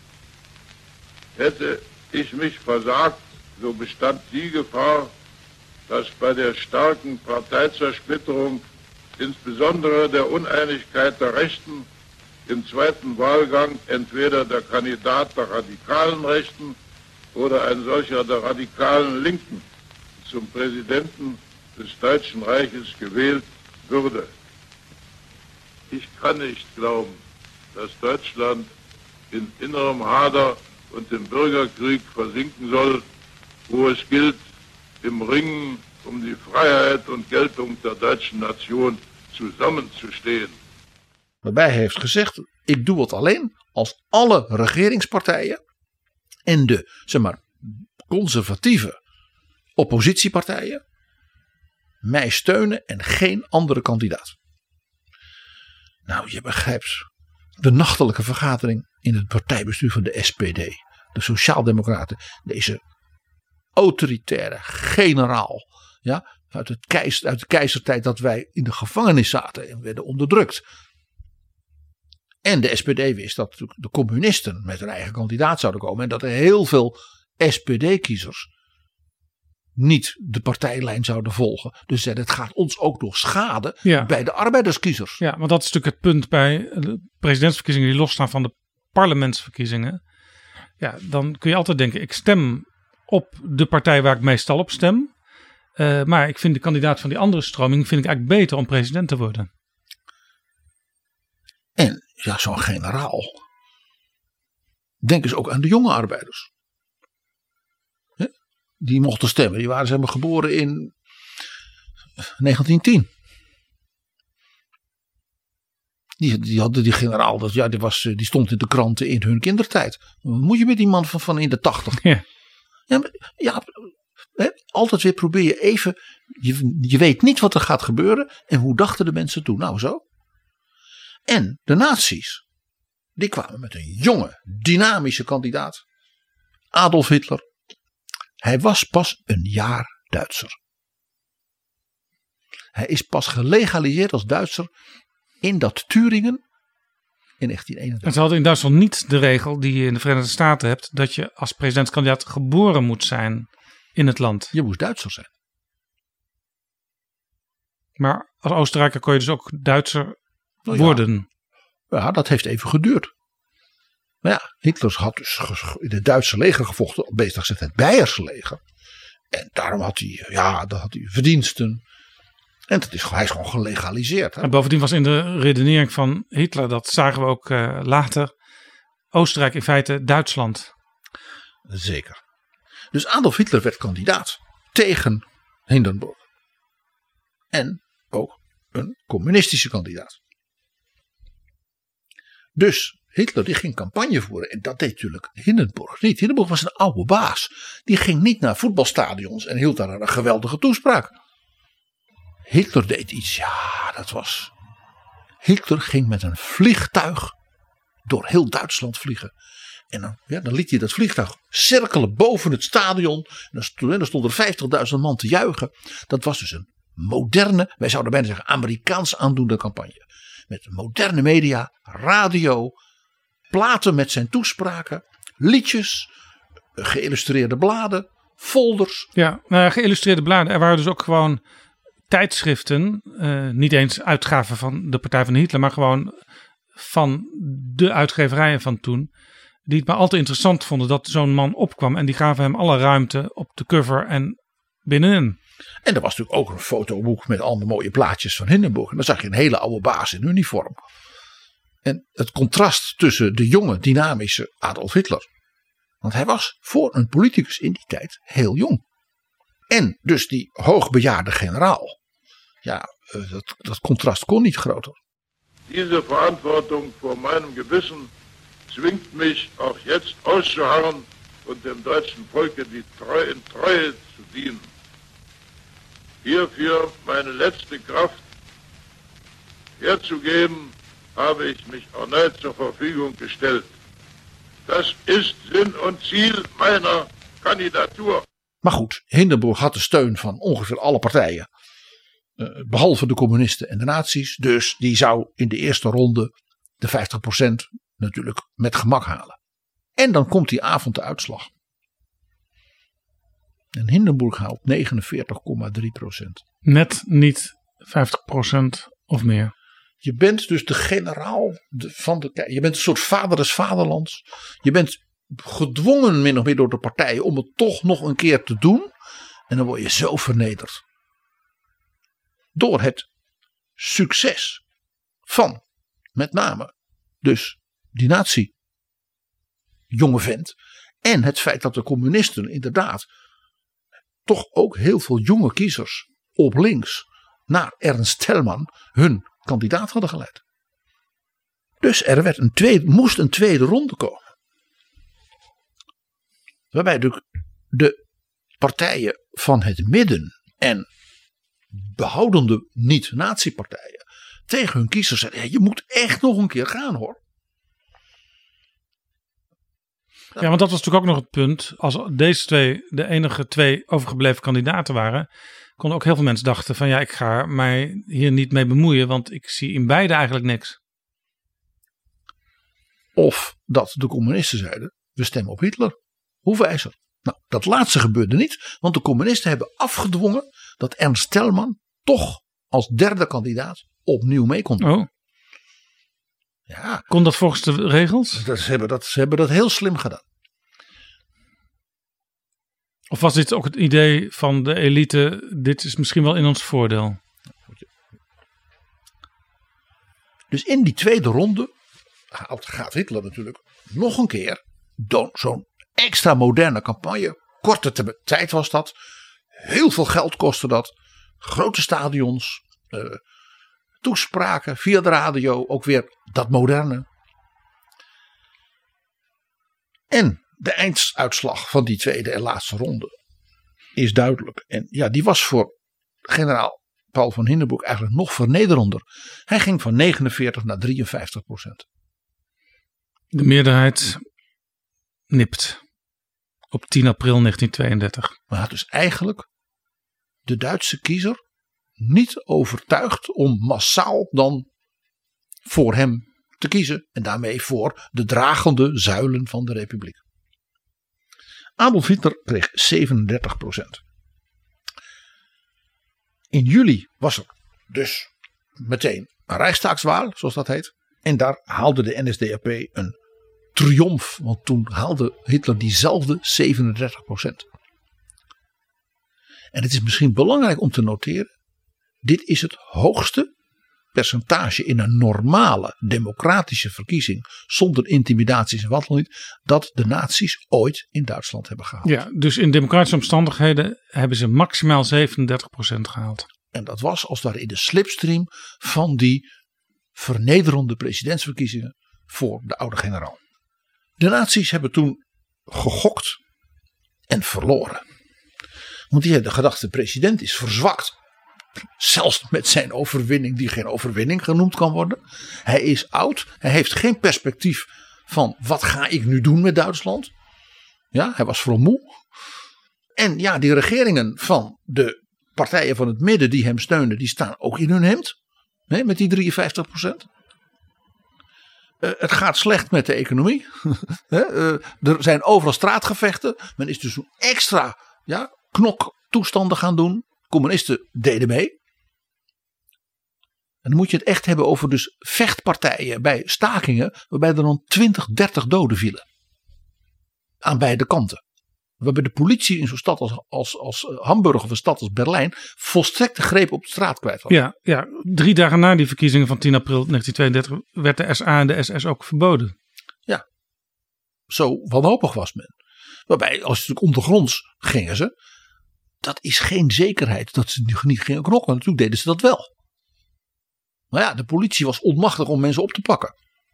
Hätte ich mich versagt, so bestand die Gefahr, dass bei der starken Parteizersplitterung, insbesondere der Uneinigkeit der Rechten, im zweiten Wahlgang entweder der Kandidat der radikalen Rechten oder ein solcher der radikalen Linken zum Präsidenten des Deutschen Reiches gewählt würde. Ich kann nicht glauben, dass Deutschland in innerem Hader und im Bürgerkrieg versinken soll, wo es gilt, im Ringen um die Freiheit und Geltung der deutschen Nation zusammenzustehen. Waarbij hij heeft gezegd, ik doe het alleen als alle regeringspartijen en de, conservatieve oppositiepartijen mij steunen en geen andere kandidaat. Nou, je begrijpt, de nachtelijke vergadering in het partijbestuur van de SPD, de Sociaaldemocraten, deze autoritaire generaal, uit de keizertijd dat wij in de gevangenis zaten en werden onderdrukt. En de SPD wist dat de communisten met hun eigen kandidaat zouden komen. En dat er heel veel SPD-kiezers niet de partijlijn zouden volgen. Dus het gaat ons ook nog schaden bij de arbeiderskiezers. Ja, want dat is natuurlijk het punt bij de presidentsverkiezingen die losstaan van de parlementsverkiezingen. Ja, dan kun je altijd denken, ik stem op de partij waar ik meestal op stem. Maar ik vind de kandidaat van die andere stroming eigenlijk beter om president te worden. En zo'n generaal. Denk eens ook aan de jonge arbeiders. Die mochten stemmen. Die waren geboren in 1910. Die hadden die generaal. Die stond in de kranten in hun kindertijd. Wat moet je met die man van in de 80? Altijd weer probeer je even. Je weet niet wat er gaat gebeuren. En hoe dachten de mensen toen? Nou zo. En de nazi's, die kwamen met een jonge, dynamische kandidaat. Adolf Hitler. Hij was pas een jaar Duitser. Hij is pas gelegaliseerd als Duitser in dat Thüringen in 1931. En ze hadden in Duitsland niet de regel die je in de Verenigde Staten hebt, dat je als presidentskandidaat geboren moet zijn in het land. Je moest Duitser zijn. Maar als Oostenrijker kon je dus ook Duitser worden. Ja, dat heeft even geduurd. Maar ja, Hitler had dus in het Duitse leger gevochten, beter gezegd het Beierse leger. En daarom had hij verdiensten. En hij is gewoon gelegaliseerd. Hè? En bovendien was in de redenering van Hitler, dat zagen we ook later, Oostenrijk in feite Duitsland. Zeker. Dus Adolf Hitler werd kandidaat tegen Hindenburg. En ook een communistische kandidaat. Dus Hitler die ging campagne voeren. En dat deed natuurlijk Hindenburg niet. Hindenburg was een oude baas. Die ging niet naar voetbalstadions en hield daar een geweldige toespraak. Hitler deed iets. Ja, dat was. Hitler ging met een vliegtuig door heel Duitsland vliegen. En dan liet hij dat vliegtuig cirkelen boven het stadion. En dan stonden er 50.000 man te juichen. Dat was dus een moderne, wij zouden bijna zeggen Amerikaans aandoende campagne. Met moderne media, radio, platen met zijn toespraken, liedjes, geïllustreerde bladen, folders. Ja, geïllustreerde bladen. Er waren dus ook gewoon tijdschriften, niet eens uitgaven van de partij van Hitler, maar gewoon van de uitgeverijen van toen, die het maar altijd interessant vonden dat zo'n man opkwam. En die gaven hem alle ruimte op de cover en binnenin. En er was natuurlijk ook een fotoboek met allemaal mooie plaatjes van Hindenburg. En dan zag je een hele oude baas in uniform. En het contrast tussen de jonge, dynamische Adolf Hitler. Want hij was voor een politicus in die tijd heel jong. En dus die hoogbejaarde generaal. Ja, dat contrast kon niet groter. Diese Verantwortung vor meinem Gewissen zwingt mich auch jetzt auszuharren und dem deutschen Volke in Treue zu dienen. Hierfür meine letzte Kraft herzugeben, habe ich mich erneut zur Verfügung gestellt. Das ist Sinn und Ziel meiner Kandidatur. Maar goed, Hindenburg had de steun van ongeveer alle partijen. Behalve de communisten en de nazi's. Dus die zou in de eerste ronde de 50% natuurlijk met gemak halen. En dan komt die avond de uitslag. En Hindenburg haalt 49,3%. Net niet 50% of meer. Je bent dus de generaal je bent een soort vader des vaderlands. Je bent gedwongen min of meer door de partijen om het toch nog een keer te doen. En dan word je zo vernederd. Door het succes van met name dus die nazi jonge vent. En het feit dat de communisten inderdaad toch ook heel veel jonge kiezers op links naar Ernst Thälmann hun kandidaat hadden geleid. Dus er moest een tweede ronde komen. Waarbij de partijen van het midden en behoudende niet-nazi-partijen tegen hun kiezers zeiden: ja, je moet echt nog een keer gaan hoor. Ja, want dat was natuurlijk ook nog het punt. Als deze twee de enige twee overgebleven kandidaten waren, konden ook heel veel mensen dachten van ja, ik ga mij hier niet mee bemoeien, want ik zie in beide eigenlijk niks. Of dat de communisten zeiden: we stemmen op Hitler. Hoe wijzer? Nou, dat laatste gebeurde niet, want de communisten hebben afgedwongen dat Ernst Thälmann toch als derde kandidaat opnieuw mee kon doen. Oh. Ja. Kon dat volgens de regels? Ze hebben dat heel slim gedaan. Of was dit ook het idee van de elite, dit is misschien wel in ons voordeel? Dus in die tweede ronde gaat Hitler natuurlijk nog een keer zo'n extra moderne campagne. Korte tijd was dat. Heel veel geld kostte dat. Grote stadions. Toespraken via de radio. Ook weer dat moderne. En de einduitslag van die tweede en laatste ronde is duidelijk. En ja, die was voor generaal Paul von Hindenburg eigenlijk nog vernederender. Hij ging van 49 naar 53%. De meerderheid nipt. Op 10 april 1932. Maar had dus eigenlijk de Duitse kiezer niet overtuigd om massaal dan voor hem te kiezen. En daarmee voor de dragende zuilen van de republiek. Adolf Hitler kreeg 37%. In juli was er dus meteen een Rijkstagswahl, zoals dat heet. En daar haalde de NSDAP een triomf. Want toen haalde Hitler diezelfde 37%. En het is misschien belangrijk om te noteren. Dit is het hoogste percentage in een normale democratische verkiezing. Zonder intimidaties en wat dan niet. Dat de nazi's ooit in Duitsland hebben gehaald. Ja, dus in democratische omstandigheden hebben ze maximaal 37% gehaald. En dat was als het ware in de slipstream van die vernederende presidentsverkiezingen voor de oude generaal. De nazi's hebben toen gegokt en verloren. Want die hebben gedacht, de president is verzwakt. Zelfs met zijn overwinning die geen overwinning genoemd kan worden. Hij is oud. Hij heeft geen perspectief van wat ga ik nu doen met Duitsland. Ja, hij was vooral moe. En ja, die regeringen van de partijen van het midden die hem steunden, die staan ook in hun hemd. Met die 53%. Het gaat slecht met de economie. Er zijn overal straatgevechten. Men is dus een extra knoktoestanden gaan doen. Communisten deden mee. En dan moet je het echt hebben over dus vechtpartijen bij stakingen. Waarbij er dan 20, 30 doden vielen. Aan beide kanten. Waarbij de politie in zo'n stad als Hamburg of een stad als Berlijn volstrekt de greep op de straat kwijt was. Ja, 3 dagen na die verkiezingen van 10 april 1932 werd de SA en de SS ook verboden. Ja, zo wanhopig was men. Waarbij als ze natuurlijk ondergronds gingen ze. Dat is geen zekerheid dat ze niet gingen knokken. Natuurlijk deden ze dat wel. Maar ja, de politie was onmachtig om mensen op te pakken.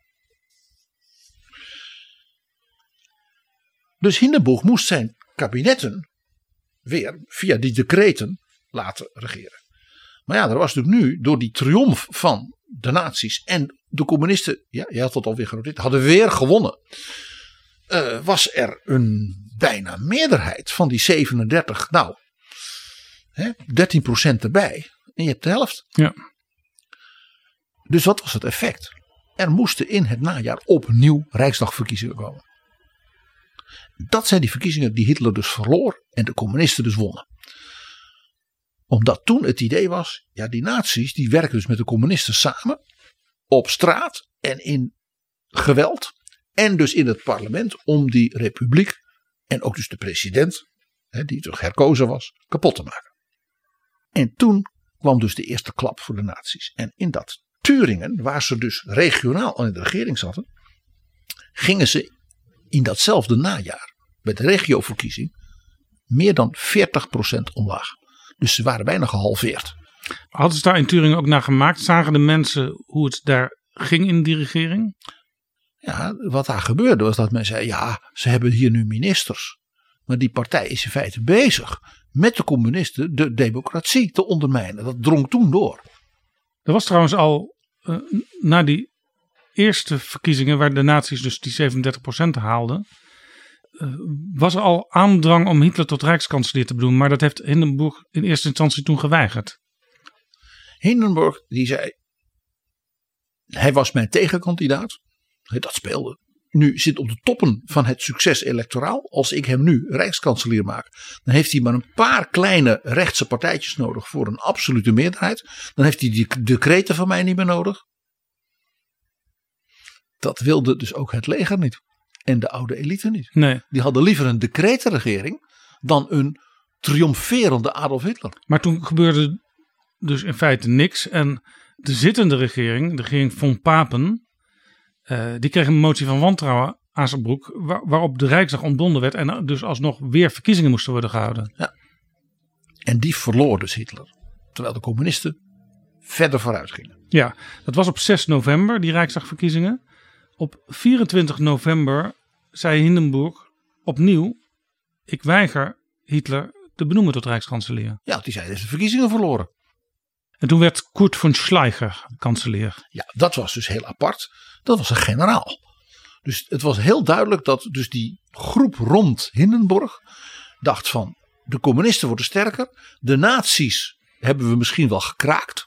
Dus Hindenburg moest zijn kabinetten weer via die decreten laten regeren. Maar ja, er was natuurlijk nu door die triomf van de nazi's en de communisten, ja, je had dat alweer genoteerd, hadden weer gewonnen. Was er een bijna meerderheid van die 37, 13% erbij. En je hebt de helft. Ja. Dus wat was het effect? Er moesten in het najaar opnieuw Rijksdagverkiezingen komen. Dat zijn die verkiezingen die Hitler dus verloor en de communisten dus wonnen. Omdat toen het idee was, ja, die nazi's die werken dus met de communisten samen op straat en in geweld en dus in het parlement om die republiek en ook dus de president, die toch herkozen was, kapot te maken. En toen kwam dus de eerste klap voor de nazi's. En in dat Thüringen, waar ze dus regionaal in de regering zaten, gingen ze in datzelfde najaar bij de regioverkiezing meer dan 40% omlaag. Dus ze waren bijna gehalveerd. Hadden ze daar in Thüringen ook naar gemaakt? Zagen de mensen hoe het daar ging in die regering? Ja, wat daar gebeurde was dat men zei, ja, ze hebben hier nu ministers. Maar die partij is in feite bezig met de communisten de democratie te ondermijnen. Dat drong toen door. Er was trouwens al na die eerste verkiezingen waar de nazi's dus die 37% haalden. Was er al aandrang om Hitler tot rijkskanselier te benoemen. Maar dat heeft Hindenburg in eerste instantie toen geweigerd. Hindenburg die zei, hij was mijn tegenkandidaat. Dat speelde. Nu zit op de toppen van het succes electoraal. Als ik hem nu rijkskanselier maak, dan heeft hij maar een paar kleine rechtse partijtjes nodig voor een absolute meerderheid. Dan heeft hij die decreten van mij niet meer nodig. Dat wilde dus ook het leger niet. En de oude elite niet. Nee. Die hadden liever een decretenregering dan een triomferende Adolf Hitler. Maar toen gebeurde dus in feite niks. En de zittende regering, de regering von Papen, die kreeg een motie van wantrouwen aan zijn broek, waarop de Rijksdag ontbonden werd en dus alsnog weer verkiezingen moesten worden gehouden. Ja. En die verloor dus Hitler. Terwijl de communisten verder vooruit gingen. Ja, dat was op 6 november, die Rijksdagverkiezingen. Op 24 november zei Hindenburg opnieuw, ik weiger Hitler te benoemen tot rijkskanselier. Ja, die zei, hij heeft de verkiezingen verloren. En toen werd Kurt von Schleicher kanselier. Ja, dat was dus heel apart. Dat was een generaal. Dus het was heel duidelijk dat dus die groep rond Hindenburg dacht van, de communisten worden sterker. De nazi's hebben we misschien wel gekraakt.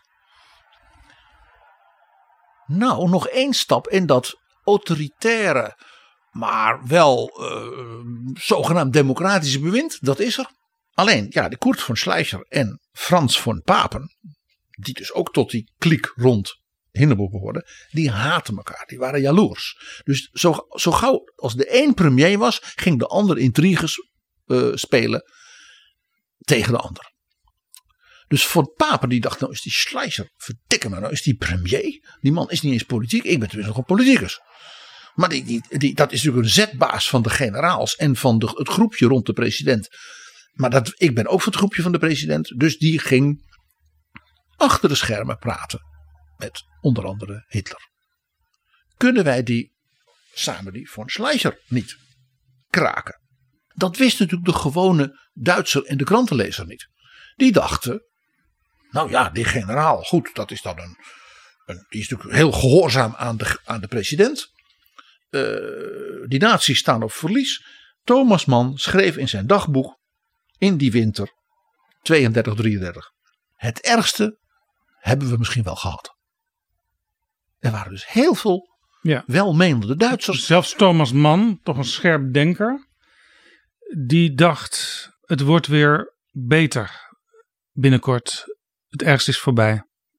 Nou, nog één stap in dat autoritaire, maar wel zogenaamd democratische bewind. Dat is er. Alleen, ja, de Kurt von Schleicher en Frans von Papen, die dus ook tot die kliek rond Hindenburg behoorden, die haatten elkaar. Die waren jaloers. Dus zo gauw als de een premier was, ging de ander intriges spelen tegen de ander. Dus voor Papen die dacht, nou is die Schleicher, verdikke me, nou is die premier. Die man is niet eens politiek, ik ben tenminste nog een politicus. Maar dat is natuurlijk een zetbaas van de generaals en van het groepje rond de president. Maar ik ben ook van het groepje van de president. Dus die ging achter de schermen praten met onder andere Hitler. Kunnen wij die von Schleicher niet kraken? Dat wist natuurlijk de gewone Duitser en de krantenlezer niet. Die dachten, nou ja, die generaal, goed, dat is dan die is natuurlijk heel gehoorzaam aan de president. Die naties staan op verlies. Thomas Mann schreef in zijn dagboek in die winter 32-33. Het ergste hebben we misschien wel gehad. Er waren dus heel veel welmenende Duitsers. Zelfs Thomas Mann, toch een scherp denker, die dacht het wordt weer beter binnenkort. Het ergste is voorbij.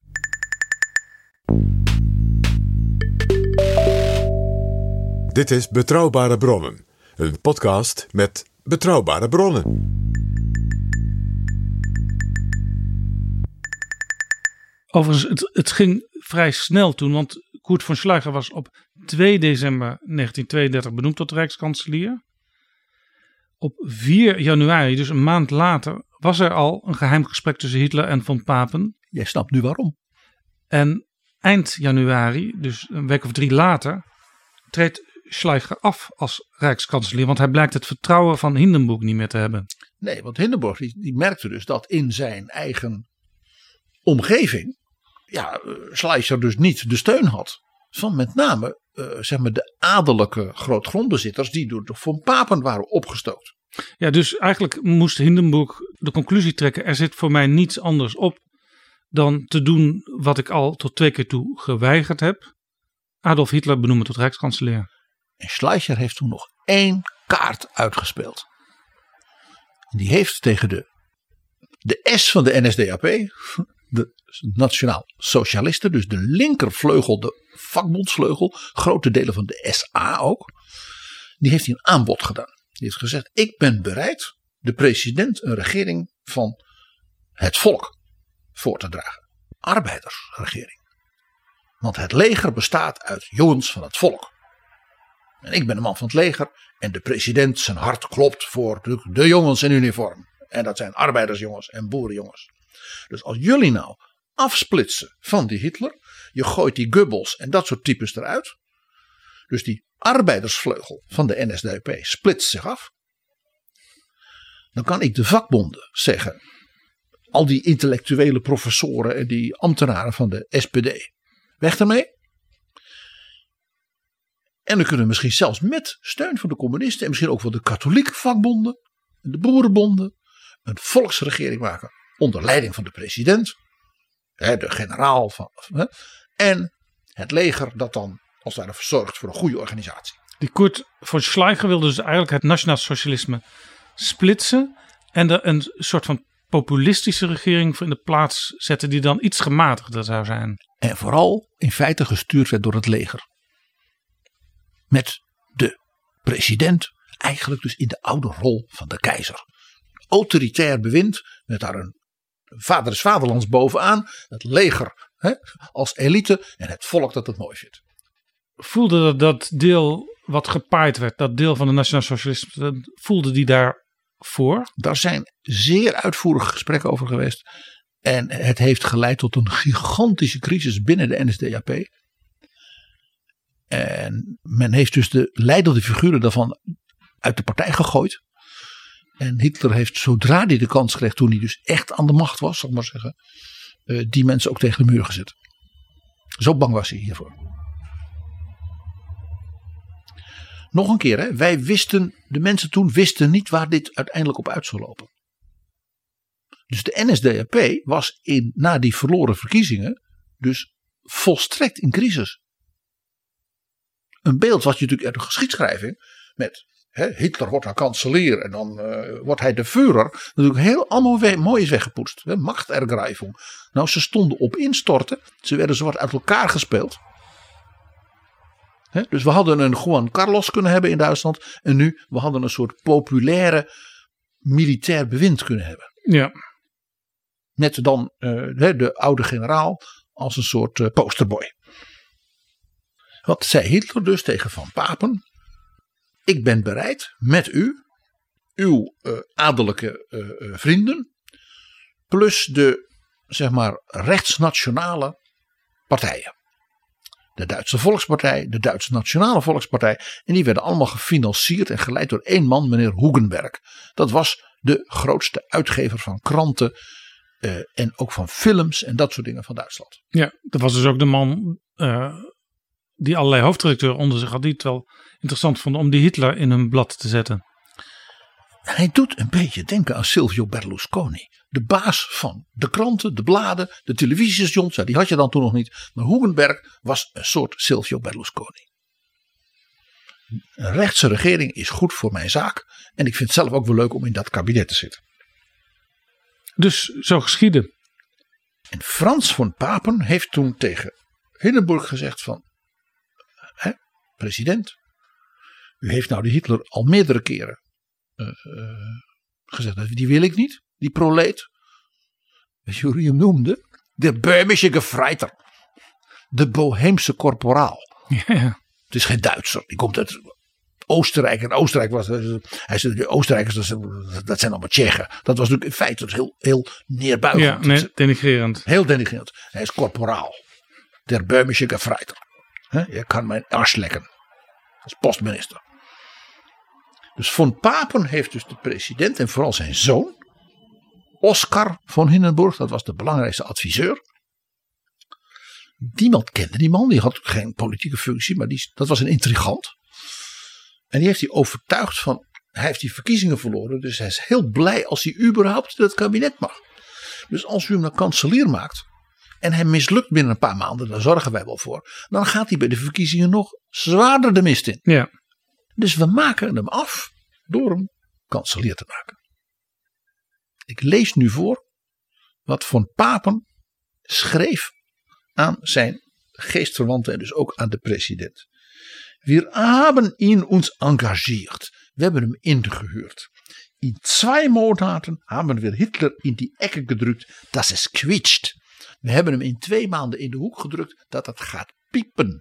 Dit is Betrouwbare Bronnen, een podcast met betrouwbare bronnen. Overigens, het ging vrij snel toen, want Kurt von Schleicher was op 2 december 1932 benoemd tot rijkskanselier. Op 4 januari, dus een maand later, was er al een geheim gesprek tussen Hitler en von Papen. Jij snapt nu waarom. En eind januari, dus een week of 3 later, treedt Schleicher af als rijkskanselier. Want hij blijkt het vertrouwen van Hindenburg niet meer te hebben. Nee, want Hindenburg die merkte dus dat in zijn eigen omgeving Schleicher dus niet de steun had van met name de adellijke grootgrondbezitters die door de von Papen waren opgestookt. Ja, dus eigenlijk moest Hindenburg de conclusie trekken, er zit voor mij niets anders op dan te doen wat ik al tot 2 keer toe geweigerd heb. Adolf Hitler benoemen tot rijkskanselier. En Schleicher heeft toen nog 1 kaart uitgespeeld. En die heeft tegen de S van de NSDAP, de Nationaal Socialisten, dus de linkervleugel, de vakbondsvleugel, grote delen van de SA ook, die heeft hij een aanbod gedaan. Die heeft gezegd, ik ben bereid de president een regering van het volk voor te dragen. Arbeidersregering. Want het leger bestaat uit jongens van het volk. En ik ben een man van het leger en de president zijn hart klopt voor de jongens in uniform. En dat zijn arbeidersjongens en boerenjongens. Dus als jullie nou afsplitsen van die Hitler, je gooit die Goebbels en dat soort types eruit. Dus die arbeidersvleugel van de NSDAP splitst zich af. Dan kan ik de vakbonden zeggen, al die intellectuele professoren en die ambtenaren van de SPD, weg ermee. En dan kunnen we misschien zelfs met steun van de communisten en misschien ook van de katholieke vakbonden en de boerenbonden een volksregering maken onder leiding van de president, de generaal en het leger dat dan als het ware zorgt voor een goede organisatie. Die Kurt von Schleicher wilde dus eigenlijk het nationaal socialisme splitsen en er een soort van populistische regering in de plaats zetten die dan iets gematigder zou zijn. En vooral in feite gestuurd werd door het leger. Met de president eigenlijk dus in de oude rol van de keizer. Autoritair bewind met daar een vader des vaderlands bovenaan. Het leger als elite en het volk dat het mooi vindt. Voelde dat deel wat gepaaid werd, dat deel van de nationaal socialisme, voelde die daarvoor? Daar zijn zeer uitvoerige gesprekken over geweest. En het heeft geleid tot een gigantische crisis binnen de NSDAP. En men heeft dus de leidende figuren daarvan uit de partij gegooid. En Hitler heeft, zodra hij de kans kreeg, toen hij dus echt aan de macht was, zal ik maar zeggen, die mensen ook tegen de muur gezet. Zo bang was hij hiervoor. Nog een keer, de mensen toen wisten niet waar dit uiteindelijk op uit zou lopen. Dus de NSDAP was na die verloren verkiezingen dus volstrekt in crisis. Een beeld wat je natuurlijk uit de geschiedschrijving met Hitler wordt dan kanselier en dan wordt hij de Führer. Natuurlijk allemaal mooi is weggepoetst. Machtergreifung. Nou, ze stonden op instorten. Ze werden zwart uit elkaar gespeeld. Dus we hadden een Juan Carlos kunnen hebben in Duitsland. En nu, we hadden een soort populaire militair bewind kunnen hebben. Ja. Met dan de oude generaal als een soort posterboy. Wat zei Hitler dus tegen Van Papen? Ik ben bereid met uw adellijke vrienden, plus de zeg maar rechtsnationale partijen. De Duitse Volkspartij, de Duitse Nationale Volkspartij. En die werden allemaal gefinancierd en geleid door één man, meneer Hugenberg. Dat was de grootste uitgever van kranten en ook van films en dat soort dingen van Duitsland. Ja, dat was dus ook de man die allerlei hoofdredacteuren onder zich had, die het wel interessant vonden om die Hitler in hun blad te zetten. Hij doet een beetje denken aan Silvio Berlusconi. De baas van de kranten, de bladen, de televisiestations. Ja, die had je dan toen nog niet. Maar Hugenberg was een soort Silvio Berlusconi. Een rechtse regering is goed voor mijn zaak. En ik vind het zelf ook wel leuk om in dat kabinet te zitten. Dus zo geschiedde. En Frans von Papen heeft toen tegen Hindenburg gezegd van... president, u heeft nou de Hitler al meerdere keren gezegd, die wil ik niet, die proleet. Weet je hoe hij hem noemde? De Böhmische Gefreiter. De Boheemse korporaal. Ja. Het is geen Duitser, die komt uit Oostenrijk. En Oostenrijk was, hij zei, de Oostenrijkers, dat zijn allemaal Tsjechen. Dat was natuurlijk in feite heel neerbuigend. Ja, nee, denigrerend. Heel denigrerend. Hij is korporaal. Der Böhmische Gefreiter. Je kan mijn ars lekken. Als postminister. Dus von Papen heeft dus de president en vooral zijn zoon. Oskar von Hindenburg. Dat was de belangrijkste adviseur. Niemand kende die man. Die had geen politieke functie. Maar dat was een intrigant. En die heeft hij overtuigd van. Hij heeft die verkiezingen verloren. Dus hij is heel blij als hij überhaupt in het kabinet mag. Dus als u hem naar kanselier maakt. En hij mislukt binnen een paar maanden. Daar zorgen wij wel voor. Dan gaat hij bij de verkiezingen nog zwaarder de mist in. Ja. Dus we maken hem af. Door hem kanselier te maken. Ik lees nu voor. Wat von Papen schreef. Aan zijn geestverwanten. En dus ook aan de president. Wir haben ihn uns engagiert. We hebben hem ingehuurd. In 2 Monaten hebben we Hitler in die Ecke gedrukt. Dat is quietscht. We hebben hem in 2 maanden in de hoek gedrukt. Dat het gaat piepen.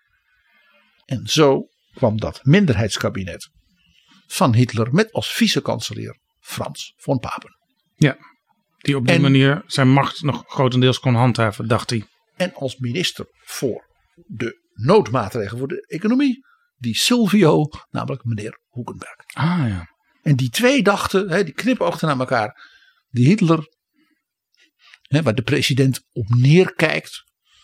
En zo kwam dat minderheidskabinet van Hitler met als vice-kanselier Frans von Papen. Ja, die op die manier zijn macht nog grotendeels kon handhaven, dacht hij. En als minister voor de noodmaatregelen voor de economie, die Silvio, namelijk meneer Hugenberg. Ah ja. En die twee dachten, die knipoogden naar elkaar, die Hitler, waar de president op neerkijkt,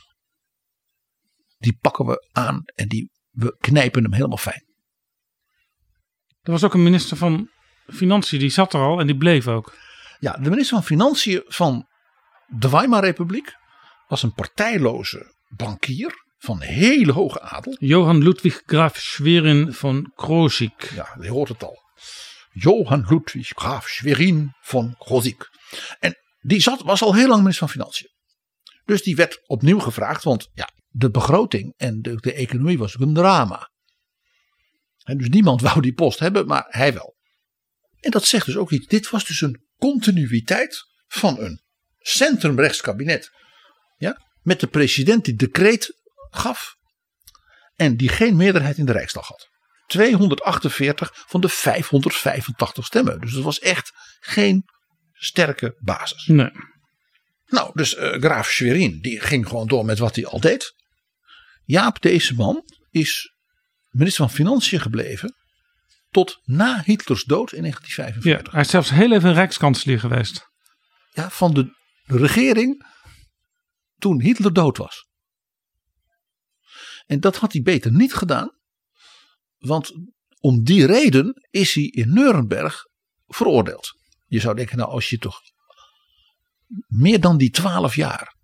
die pakken we aan en we knijpen hem helemaal fijn. Er was ook een minister van Financiën, die zat er al en die bleef ook. Ja, de minister van Financiën van de Weimarrepubliek was een partijloze bankier van hele hoge adel. Johann Ludwig Graf Schwerin von Krosigk. Ja, je hoort het al. Johann Ludwig Graf Schwerin von Krosigk. En die was al heel lang minister van Financiën. Dus die werd opnieuw gevraagd, want ja, de begroting en de economie was ook een drama. En dus niemand wou die post hebben, maar hij wel. En dat zegt dus ook iets. Dit was dus een continuïteit van een centrumrechts kabinet. Ja, met de president die decreet gaf. En die geen meerderheid in de Rijksdag had. 248 van de 585 stemmen. Dus het was echt geen sterke basis. Nee. Nou, dus Graaf Schwerin die ging gewoon door met wat hij al deed. Jaap, deze man is minister van Financiën gebleven tot na Hitlers dood in 1945. Ja, hij is zelfs heel even rijkskanselier geweest. Ja, van de regering toen Hitler dood was. En dat had hij beter niet gedaan. Want om die reden is hij in Nuremberg veroordeeld. Je zou denken, nou als je toch meer dan die 12 jaar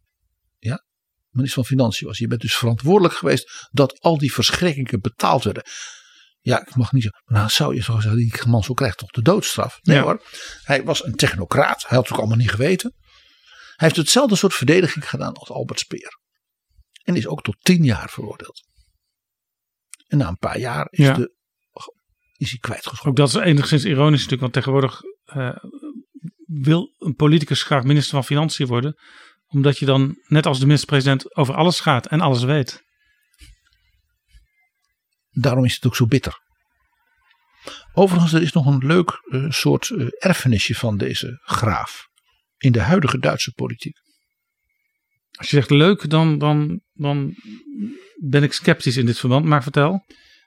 minister van Financiën was. Je bent dus verantwoordelijk geweest dat al die verschrikkingen betaald werden. Ja, ik mag niet zeggen. Nou, zou je zo zeggen, die man zo krijgt toch de doodstraf? Nee hoor. Hij was een technocraat. Hij had het ook allemaal niet geweten. Hij heeft hetzelfde soort verdediging gedaan als Albert Speer. En is ook tot 10 jaar veroordeeld. En na een paar jaar is hij kwijtgeschoten. Ook dat is enigszins ironisch natuurlijk. Want tegenwoordig wil een politicus graag minister van Financiën worden. Omdat je dan, net als de minister-president, over alles gaat en alles weet. Daarom is het ook zo bitter. Overigens, er is nog een leuk soort erfenisje van deze graaf. In de huidige Duitse politiek. Als je zegt leuk, dan ben ik sceptisch in dit verband. Maar vertel.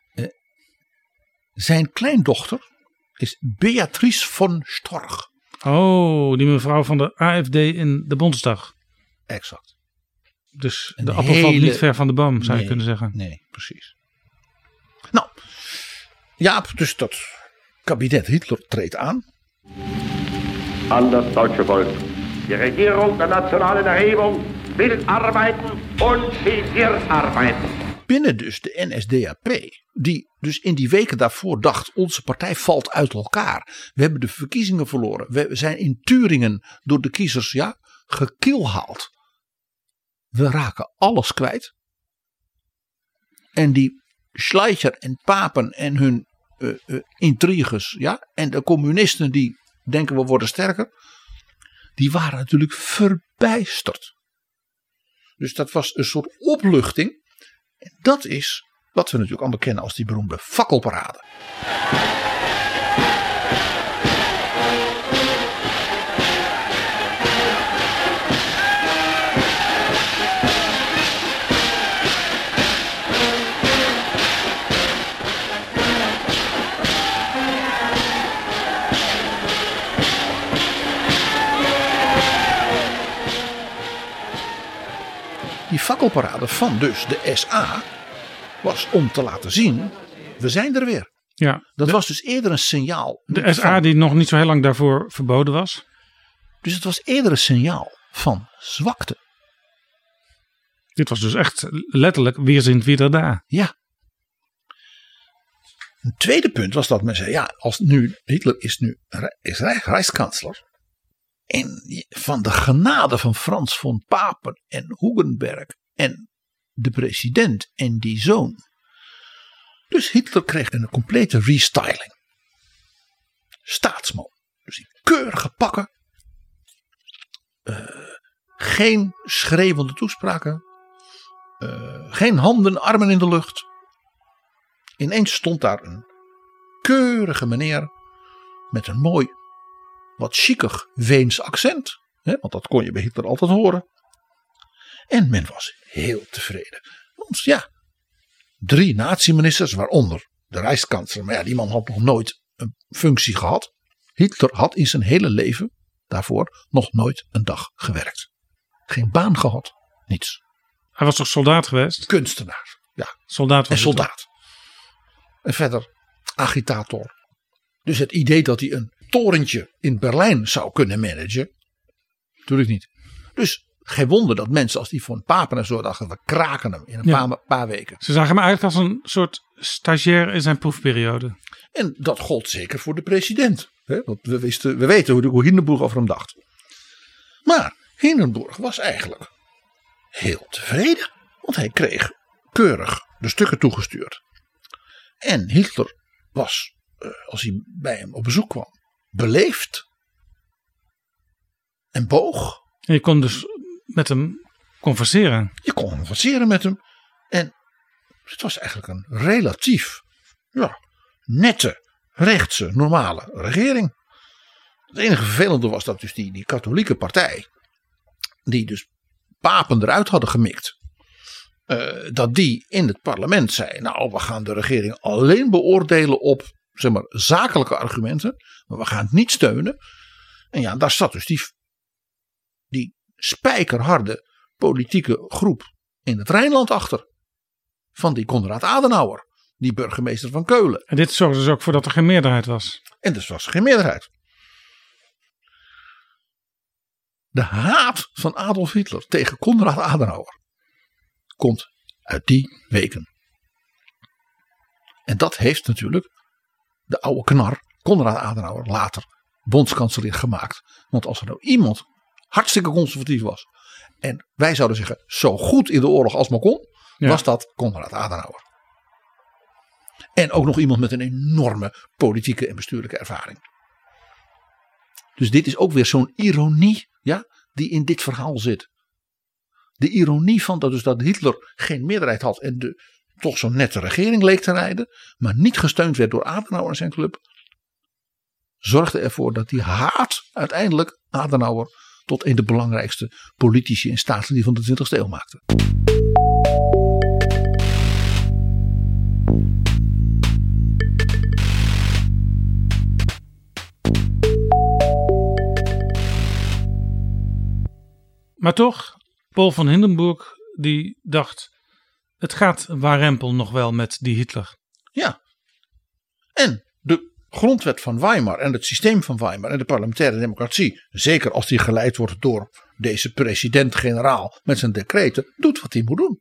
Zijn kleindochter is Beatrice von Storch. Oh, die mevrouw van de AfD in de Bondsdag. Exact. Dus de appel valt niet ver van de boom, zou je kunnen zeggen. Nee, precies. Nou, Jaap, dus dat kabinet Hitler treedt aan. An das deutsche Volk. Die Regierung der nationalen Erhebung will arbeiten und sie wird arbeiten. Binnen dus de NSDAP, die dus in die weken daarvoor dacht, onze partij valt uit elkaar. We hebben de verkiezingen verloren. We zijn in Turingen door de kiezers gekilhaald. We raken alles kwijt. En die Schleicher en Papen en hun intriges, en de communisten die denken we worden sterker, die waren natuurlijk verbijsterd. Dus dat was een soort opluchting. En dat is wat we natuurlijk allemaal kennen als die beroemde fakkelparade. Die fakkelparade van dus de SA was om te laten zien, we zijn er weer. Ja, dat was dus eerder een signaal. De SA die nog niet zo heel lang daarvoor verboden was. Dus het was eerder een signaal van zwakte. Dit was dus echt letterlijk weer sind wieder da. Ja. Een tweede punt was dat men zei, als nu Hitler is Rijkskansler. En van de genade van Frans von Papen en Hugenberg en de president en die zoon. Dus Hitler kreeg een complete restyling. Staatsman. Dus in keurige pakken. Geen schreeuwende toespraken. Geen handen, armen in de lucht. Ineens stond daar een keurige meneer met een mooi, wat chiquig Weens accent. Want dat kon je bij Hitler altijd horen. En men was heel tevreden. Want 3 nazi-ministers, waaronder de Rijkskansler. Maar die man had nog nooit een functie gehad. Hitler had in zijn hele leven daarvoor nog nooit een dag gewerkt. Geen baan gehad, niets. Hij was toch soldaat geweest? Kunstenaar, ja. Soldaat was en soldaat. En verder agitator. Dus het idee dat hij een torentje in Berlijn zou kunnen managen. Natuurlijk niet. Dus geen wonder dat mensen als die von Papen en zo dachten, we kraken hem in een paar weken. Ze zagen hem eigenlijk als een soort stagiair in zijn proefperiode. En dat gold zeker voor de president. Want we weten hoe Hindenburg over hem dacht. Maar Hindenburg was eigenlijk heel tevreden. Want hij kreeg keurig de stukken toegestuurd. En Hitler was, als hij bij hem op bezoek kwam, beleefd. En boog. En je kon dus met hem converseren. Je kon converseren met hem. En het was eigenlijk een relatief nette, rechtse, normale regering. Het enige vervelende was dat dus die katholieke partij, die dus Papen eruit hadden gemikt, dat die in het parlement zei, we gaan de regering alleen beoordelen op zakelijke argumenten, maar we gaan het niet steunen. En daar zat dus die spijkerharde politieke groep in het Rijnland achter. Van die Konrad Adenauer, die burgemeester van Keulen. En dit zorgde dus ook voor dat er geen meerderheid was. En dus was er geen meerderheid. De haat van Adolf Hitler tegen Konrad Adenauer komt uit die weken. En dat heeft natuurlijk de oude knar Konrad Adenauer later bondskanselier gemaakt. Want als er nou iemand hartstikke conservatief was. En wij zouden zeggen zo goed in de oorlog als maar kon. Ja. Was dat Konrad Adenauer. En ook nog iemand met een enorme politieke en bestuurlijke ervaring. Dus dit is ook weer zo'n ironie, ja, die in dit verhaal zit. De ironie van dat Hitler geen meerderheid had en toch zo'n nette regering leek te rijden. Maar niet gesteund werd door Adenauer en zijn club. Zorgde ervoor dat die haat uiteindelijk Adenauer tot een de belangrijkste politici en staatslieden van de 20e eeuw maakte. Maar toch, Paul van Hindenburg die dacht, het gaat warempel nog wel met die Hitler. Ja. En de grondwet van Weimar en het systeem van Weimar en de parlementaire democratie, zeker als die geleid wordt door deze president-generaal met zijn decreten, doet wat hij moet doen.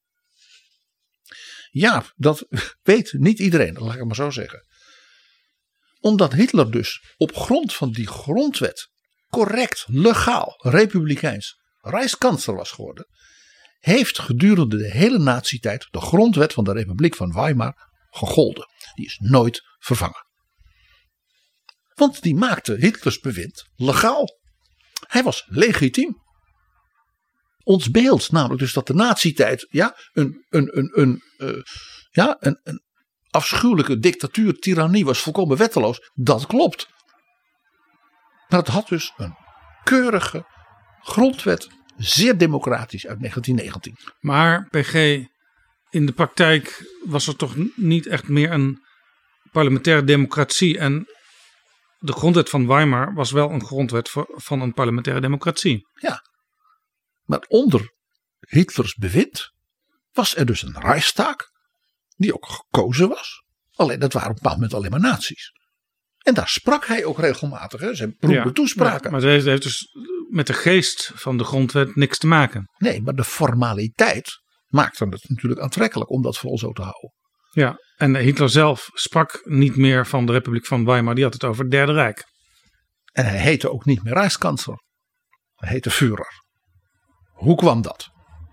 Ja, dat weet niet iedereen, dat laat ik het maar zo zeggen. Omdat Hitler dus op grond van die grondwet correct, legaal, republikeins Rijkskanselier was geworden, heeft gedurende de hele nazi-tijd de grondwet van de Republiek van Weimar gegolden. Die is nooit vervangen. Want die maakte Hitlers bewind legaal. Hij was legitiem. Ons beeld, namelijk dus dat de nazi-tijd een afschuwelijke dictatuur, tirannie was, volkomen wetteloos. Dat klopt. Maar het had dus een keurige grondwet, zeer democratisch uit 1919. Maar PG, in de praktijk was er toch niet echt meer een parlementaire democratie. En de grondwet van Weimar was wel een grondwet van een parlementaire democratie. Ja, maar onder Hitlers bewind was er dus een Reichstag, die ook gekozen was. Alleen dat waren op een bepaald moment alleen maar nazi's. En daar sprak hij ook regelmatig, hè? Zijn beroemde toespraken. Ja, maar het heeft dus met de geest van de grondwet niks te maken. Nee, maar de formaliteit maakte het natuurlijk aantrekkelijk om dat vooral zo te houden. Ja, en Hitler zelf sprak niet meer van de Republiek van Weimar, die had het over het Derde Rijk. En hij heette ook niet meer Rijkskanselier. Hij heette Führer. Hoe kwam dat?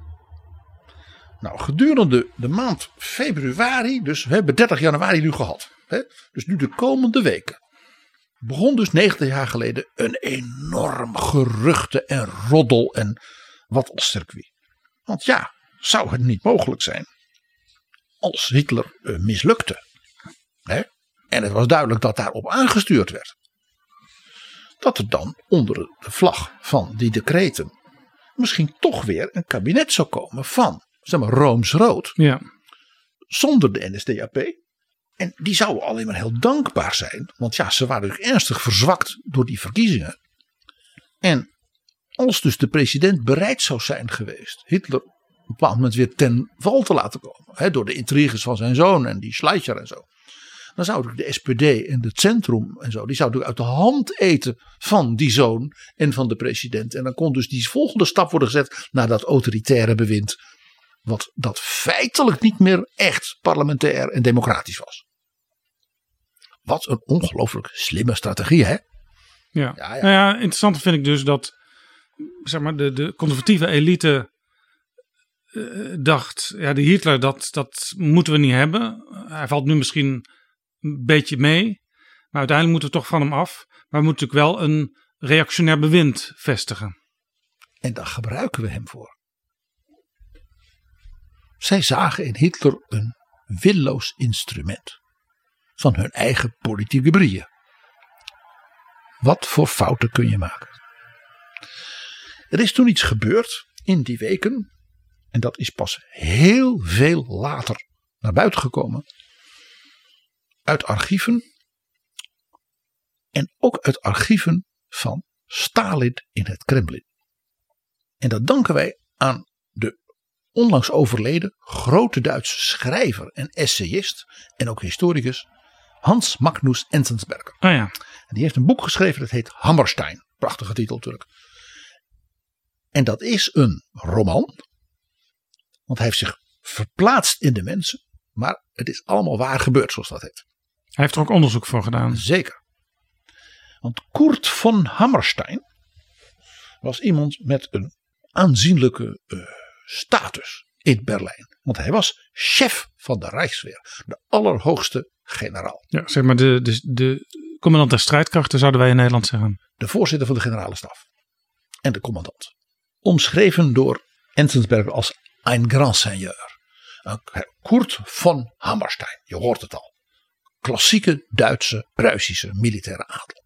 Nou, gedurende de maand februari, dus we hebben 30 januari nu gehad. Hè? Dus nu de komende weken. Begon dus 90 jaar geleden een enorm geruchte en roddel en wat als circuit. Want ja, zou het niet mogelijk zijn als Hitler mislukte. Hè? En het was duidelijk dat daarop aangestuurd werd. Dat er dan onder de vlag van die decreten misschien toch weer een kabinet zou komen van, zeg maar, Rooms-rood. Ja. Zonder de NSDAP. En die zouden alleen maar heel dankbaar zijn. Want ja, ze waren natuurlijk ernstig verzwakt door die verkiezingen. En als dus de president bereid zou zijn geweest Hitler op een bepaald moment weer ten val te laten komen. Hè, door de intriges van zijn zoon en die Schleicher en zo. Dan zou natuurlijk de SPD en het Centrum en zo, die zouden uit de hand eten van die zoon en van de president. En dan kon dus die volgende stap worden gezet naar dat autoritaire bewind. Wat dat feitelijk niet meer echt parlementair en democratisch was. Wat een ongelooflijk slimme strategie, hè? Ja. Nou ja, interessant vind ik dus dat, zeg maar, de conservatieve elite dacht, ja, de Hitler, dat moeten we niet hebben. Hij valt nu misschien een beetje mee, maar uiteindelijk moeten we toch van hem af. Maar we moeten natuurlijk wel een reactionair bewind vestigen. En daar gebruiken we hem voor. Zij zagen in Hitler een willoos instrument van hun eigen politieke brieën. Wat voor fouten kun je maken? Er is toen iets gebeurd in die weken, en dat is pas heel veel later naar buiten gekomen, uit archieven en ook uit archieven van Stalin in het Kremlin. En dat danken wij aan de onlangs overleden grote Duitse schrijver en essayist en ook historicus Hans Magnus Enzensberger. Oh ja. En die heeft een boek geschreven dat heet Hammerstein. Prachtige titel natuurlijk. En dat is een roman. Want hij heeft zich verplaatst in de mensen. maar het is allemaal waar gebeurd, zoals dat heet. Hij heeft er ook onderzoek voor gedaan. Zeker. Want Kurt von Hammerstein was iemand met een aanzienlijke status in Berlijn. Want hij was chef van de Rijksweer, de allerhoogste generaal. Ja, zeg maar de commandant der strijdkrachten zouden wij in Nederland zeggen. De voorzitter van de generale staf en de commandant. Omschreven door Enzensberger als een grand seigneur. Kurt von Hammerstein, je hoort het al. Klassieke Duitse, Pruisische militaire adel.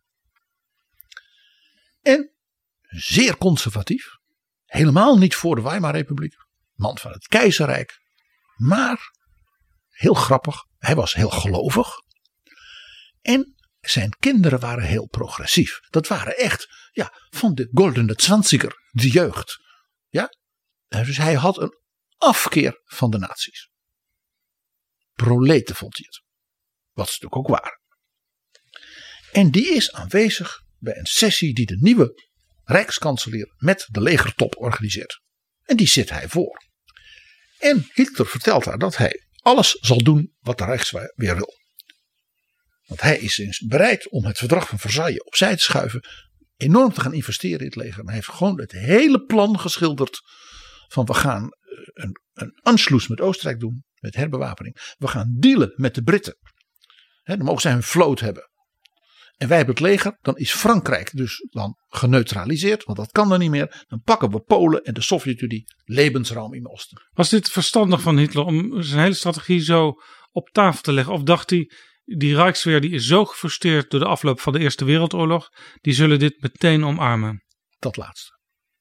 En zeer conservatief. Helemaal niet voor de Weimarrepubliek. Man van het keizerrijk. Maar, heel grappig, hij was heel gelovig. En zijn kinderen waren heel progressief. Dat waren echt van de goldene zwanziger, de jeugd. Ja? Dus hij had een afkeer van de nazi's. Proleten vond hij het. Wat is natuurlijk ook waar. En die is aanwezig bij een sessie die de nieuwe rijkskanselier met de legertop organiseert. En die zit hij voor. En Hitler vertelt haar dat hij alles zal doen wat de Rijksweer wil. Want hij is bereid om het verdrag van Versailles opzij te schuiven. Enorm te gaan investeren in het leger. Maar hij heeft gewoon het hele plan geschilderd. Van we gaan een Anschluss met Oostenrijk doen. Met herbewapening. We gaan dealen met de Britten. Dan mogen zij hun vloot hebben. En wij hebben het leger. Dan is Frankrijk dus dan geneutraliseerd. Want dat kan dan niet meer. Dan pakken we Polen en de Sovjet-Unie. Lebensraum in Oosten. Was dit verstandig van Hitler om zijn hele strategie zo op tafel te leggen? Of dacht hij, die Rijksweer die is zo gefrustreerd door de afloop van de Eerste Wereldoorlog. Die zullen dit meteen omarmen. Dat laatste.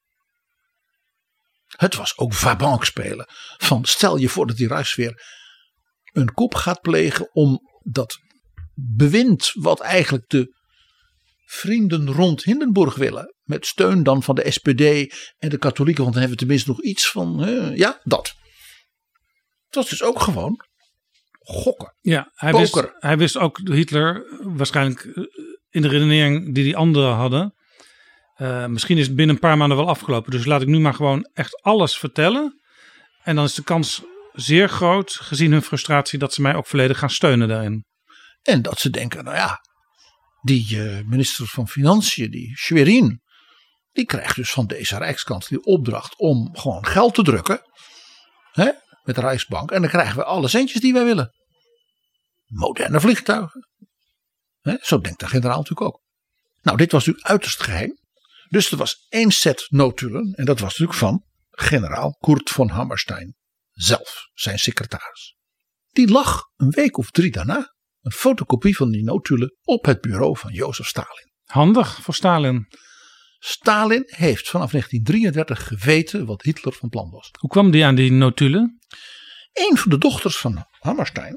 Het was ook vabank spelen. Van stel je voor dat die Rijksweer een coup gaat plegen om dat bewind wat eigenlijk de vrienden rond Hindenburg willen. Met steun dan van de SPD en de katholieken. Want dan hebben we tenminste nog iets van, dat. Het was dus ook gewoon gokken. Ja, hij wist ook, Hitler, waarschijnlijk in de redenering die anderen hadden. Misschien is het binnen een paar maanden wel afgelopen. Dus laat ik nu maar gewoon echt alles vertellen. En dan is de kans zeer groot, gezien hun frustratie, dat ze mij ook volledig gaan steunen daarin. En dat ze denken, die minister van Financiën, die Schwerin, die krijgt dus van deze rijkskanselier opdracht om gewoon geld te drukken. Met de Rijksbank. En dan krijgen we alle centjes die wij willen. Moderne vliegtuigen. Zo denkt de generaal natuurlijk ook. Nou, dit was natuurlijk uiterst geheim. Dus er was 1 set notulen. En dat was natuurlijk van generaal Kurt von Hammerstein zelf, zijn secretaris. Die lag een week of 3 daarna, een fotocopie van die notulen, op het bureau van Jozef Stalin. Handig voor Stalin. Stalin heeft vanaf 1933 geweten wat Hitler van plan was. Hoe kwam die aan die notulen? Een van de dochters van Hammerstein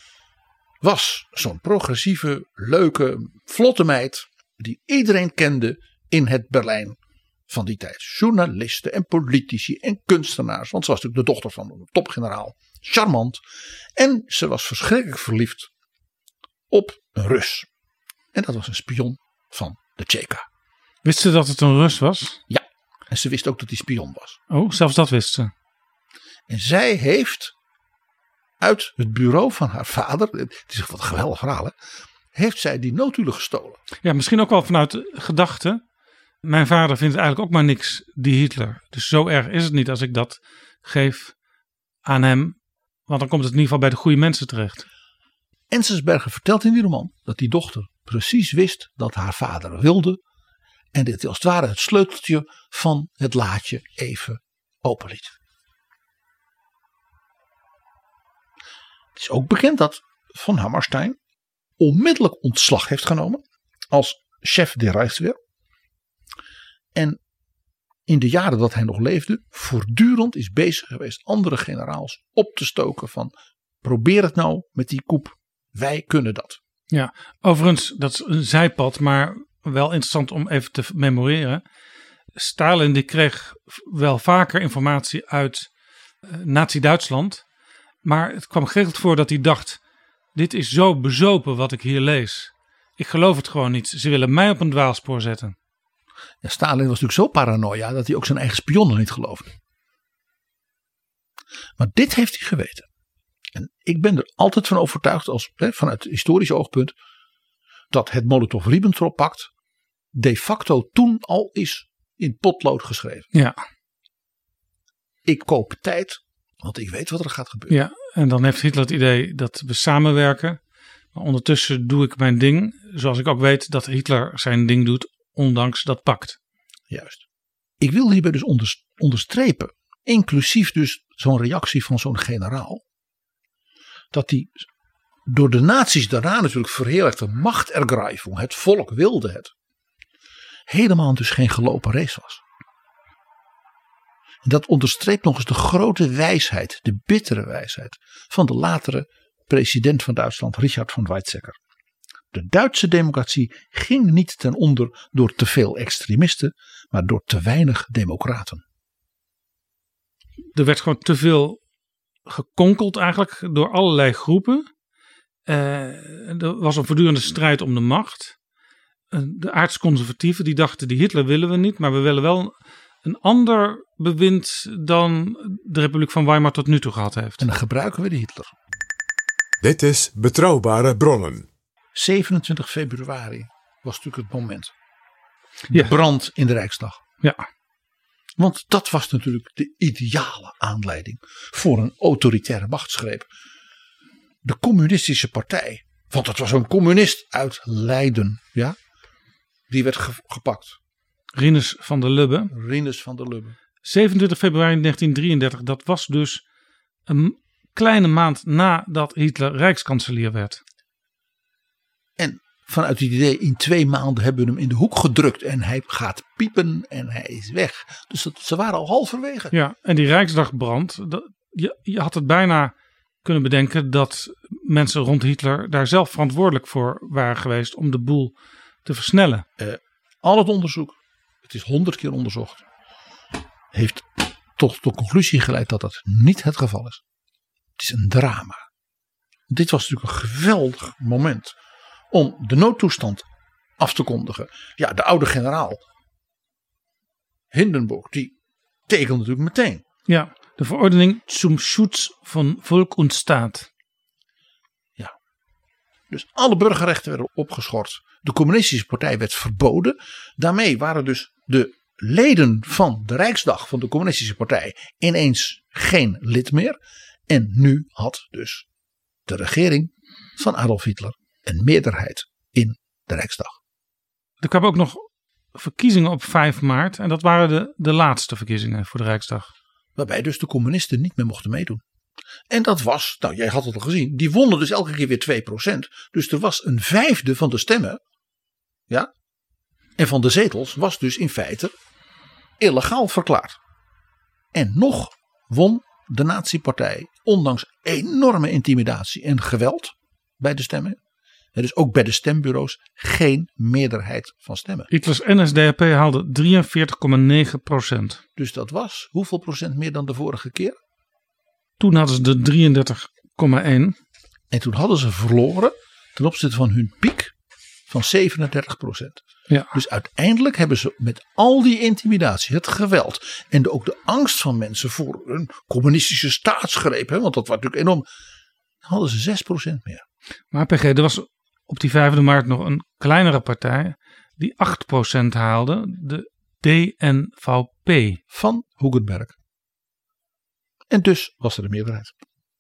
was zo'n progressieve, leuke, vlotte meid die iedereen kende in het Berlijn van die tijd. Journalisten en politici en kunstenaars. Want ze was natuurlijk de dochter van een topgeneraal. Charmant. En ze was verschrikkelijk verliefd op een Rus. En dat was een spion van de Tsjeka. Wist ze dat het een Rus was? Ja. En ze wist ook dat hij spion was. Oh, zelfs dat wist ze. En zij heeft uit het bureau van haar vader, het is wat een geweldig verhaal, heeft zij die notulen gestolen. Ja, misschien ook wel vanuit de gedachte. Mijn vader vindt eigenlijk ook maar niks, die Hitler. Dus zo erg is het niet als ik dat geef aan hem. Want dan komt het in ieder geval bij de goede mensen terecht. Enzensberger vertelt in die roman dat die dochter precies wist dat haar vader wilde. En dit als het ware het sleuteltje van het laadje even openliet. Het is ook bekend dat Von Hammerstein onmiddellijk ontslag heeft genomen als chef der Rijksweer. En in de jaren dat hij nog leefde voortdurend is bezig geweest andere generaals op te stoken van probeer het nou met die coup. Wij kunnen dat. Ja, overigens dat is een zijpad, maar wel interessant om even te memoreren. Stalin die kreeg wel vaker informatie uit Nazi-Duitsland. Maar het kwam geregeld voor dat hij dacht, dit is zo bezopen wat ik hier lees. Ik geloof het gewoon niet. Ze willen mij op een dwaalspoor zetten. Ja, Stalin was natuurlijk zo paranoia dat hij ook zijn eigen spionnen niet geloofde. Maar dit heeft hij geweten. En ik ben er altijd van overtuigd, vanuit het historische oogpunt, dat het Molotov-Ribbentrop-pact de facto toen al is in potlood geschreven. Ja. Ik koop tijd, want ik weet wat er gaat gebeuren. Ja, en dan heeft Hitler het idee dat we samenwerken. Maar ondertussen doe ik mijn ding, zoals ik ook weet dat Hitler zijn ding doet, ondanks dat pact. Juist. Ik wil hierbij dus onderstrepen, inclusief dus zo'n reactie van zo'n generaal, dat die door de nazi's daarna natuurlijk verheerlijkte machtergreifung, het volk wilde het, helemaal dus geen gelopen race was. En dat onderstreept nog eens de grote wijsheid, de bittere wijsheid van de latere president van Duitsland, Richard von Weizsäcker. De Duitse democratie ging niet ten onder door te veel extremisten, maar door te weinig democraten. Er werd gewoon te veel gekonkeld eigenlijk door allerlei groepen. Er was een voortdurende strijd om de macht. De aardsconservatieven die dachten die Hitler willen we niet, maar we willen wel een ander bewind dan de Republiek van Weimar tot nu toe gehad heeft. En dan gebruiken we de Hitler. Dit is Betrouwbare Bronnen. 27 februari was natuurlijk het moment. Ja. De brand in de Rijksdag. Ja. Want dat was natuurlijk de ideale aanleiding voor een autoritaire machtsgreep. De communistische partij, want het was een communist uit Leiden, ja, die werd gepakt. Rinus van der Lubbe. Rinus van der Lubbe. 27 februari 1933, dat was dus een kleine maand nadat Hitler rijkskanselier werd. En vanuit het idee, in 2 maanden hebben we hem in de hoek gedrukt en hij gaat piepen en hij is weg. Dus ze waren al halverwege. Ja, en die Rijksdagbrand, je had het bijna kunnen bedenken dat mensen rond Hitler daar zelf verantwoordelijk voor waren geweest om de boel te versnellen. Al het onderzoek, het is 100 keer onderzocht, heeft tot de conclusie geleid dat dat niet het geval is. Het is een drama. Dit was natuurlijk een geweldig moment om de noodtoestand af te kondigen. Ja, de oude generaal Hindenburg, die tekende natuurlijk meteen. Ja, de verordening zum Schutz von Volk und Staat. Ja, dus alle burgerrechten werden opgeschort. De communistische partij werd verboden. Daarmee waren dus de leden van de Rijksdag van de communistische partij ineens geen lid meer. En nu had dus de regering van Adolf Hitler een meerderheid in de Rijksdag. Er kwamen ook nog verkiezingen op 5 maart. En dat waren de laatste verkiezingen voor de Rijksdag. Waarbij dus de communisten niet meer mochten meedoen. En dat was, nou jij had het al gezien, die wonnen dus elke keer weer 2%. Dus er was 1/5 van de stemmen. Ja. En van de zetels was dus in feite illegaal verklaard. En nog won de nazi-partij, ondanks enorme intimidatie en geweld bij de stemmen. En dus ook bij de stembureaus geen meerderheid van stemmen. Hitlers NSDAP haalde 43,9%. Dus dat was hoeveel procent meer dan de vorige keer? Toen hadden ze de 33,1%. En toen hadden ze verloren ten opzichte van hun piek van 37%. Ja. Dus uiteindelijk hebben ze met al die intimidatie, het geweld en ook de angst van mensen voor een communistische staatsgreep, want dat was natuurlijk enorm, hadden ze 6% meer. Maar PG, er was op die 5e maart nog een kleinere partij die 8% haalde, de DNVP. Van Hugenberg. En dus was er een meerderheid.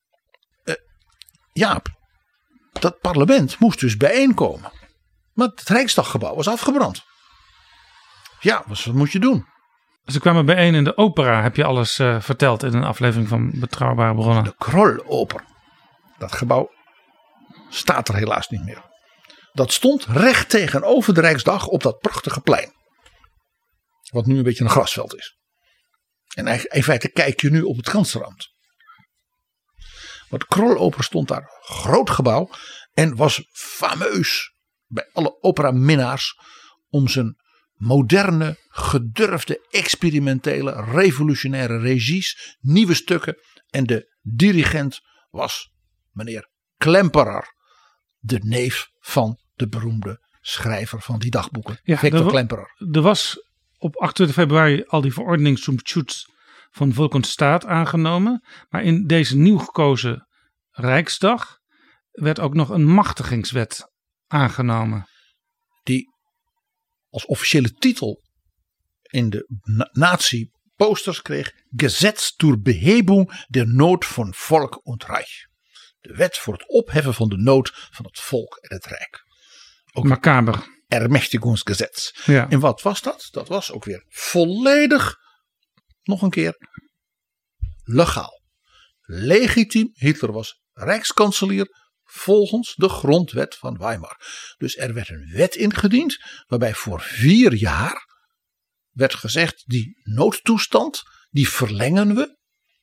Jaap, dat parlement moest dus bijeenkomen. Maar het Rijksdaggebouw was afgebrand. Ja, wat moet je doen? Ze kwamen bijeen in de opera, heb je alles verteld in een aflevering van Betrouwbare Bronnen. De Krolloper. Dat gebouw staat er helaas niet meer. Dat stond recht tegenover de Rijksdag op dat prachtige plein. Wat nu een beetje een grasveld is. En in feite kijk je nu op het Kanselambt. Maar de Krolloper stond daar, groot gebouw. En was fameus bij alle operaminnaars om zijn moderne, gedurfde, experimentele, revolutionaire regies, nieuwe stukken. En de dirigent was meneer Klemperer, de neef van de beroemde schrijver van die dagboeken, Ja, Victor Klemperer. Er was op 28 februari al die verordening zum Schutz von Volk und Staat aangenomen. Maar in deze nieuw gekozen Rijksdag werd ook nog een machtigingswet aangenomen. Die als officiële titel in de nazi-posters kreeg: Gesetz zur Behebung der Not von Volk und Reich. De wet voor het opheffen van de nood van het volk en het rijk. Ook Macaber. Ermächtigungsgesetz. Ja. En wat was dat? Dat was ook weer volledig, nog een keer, legaal. Legitiem. Hitler was rijkskanselier volgens de grondwet van Weimar. Dus er werd een wet ingediend waarbij voor 4 jaar werd gezegd: die noodtoestand die verlengen we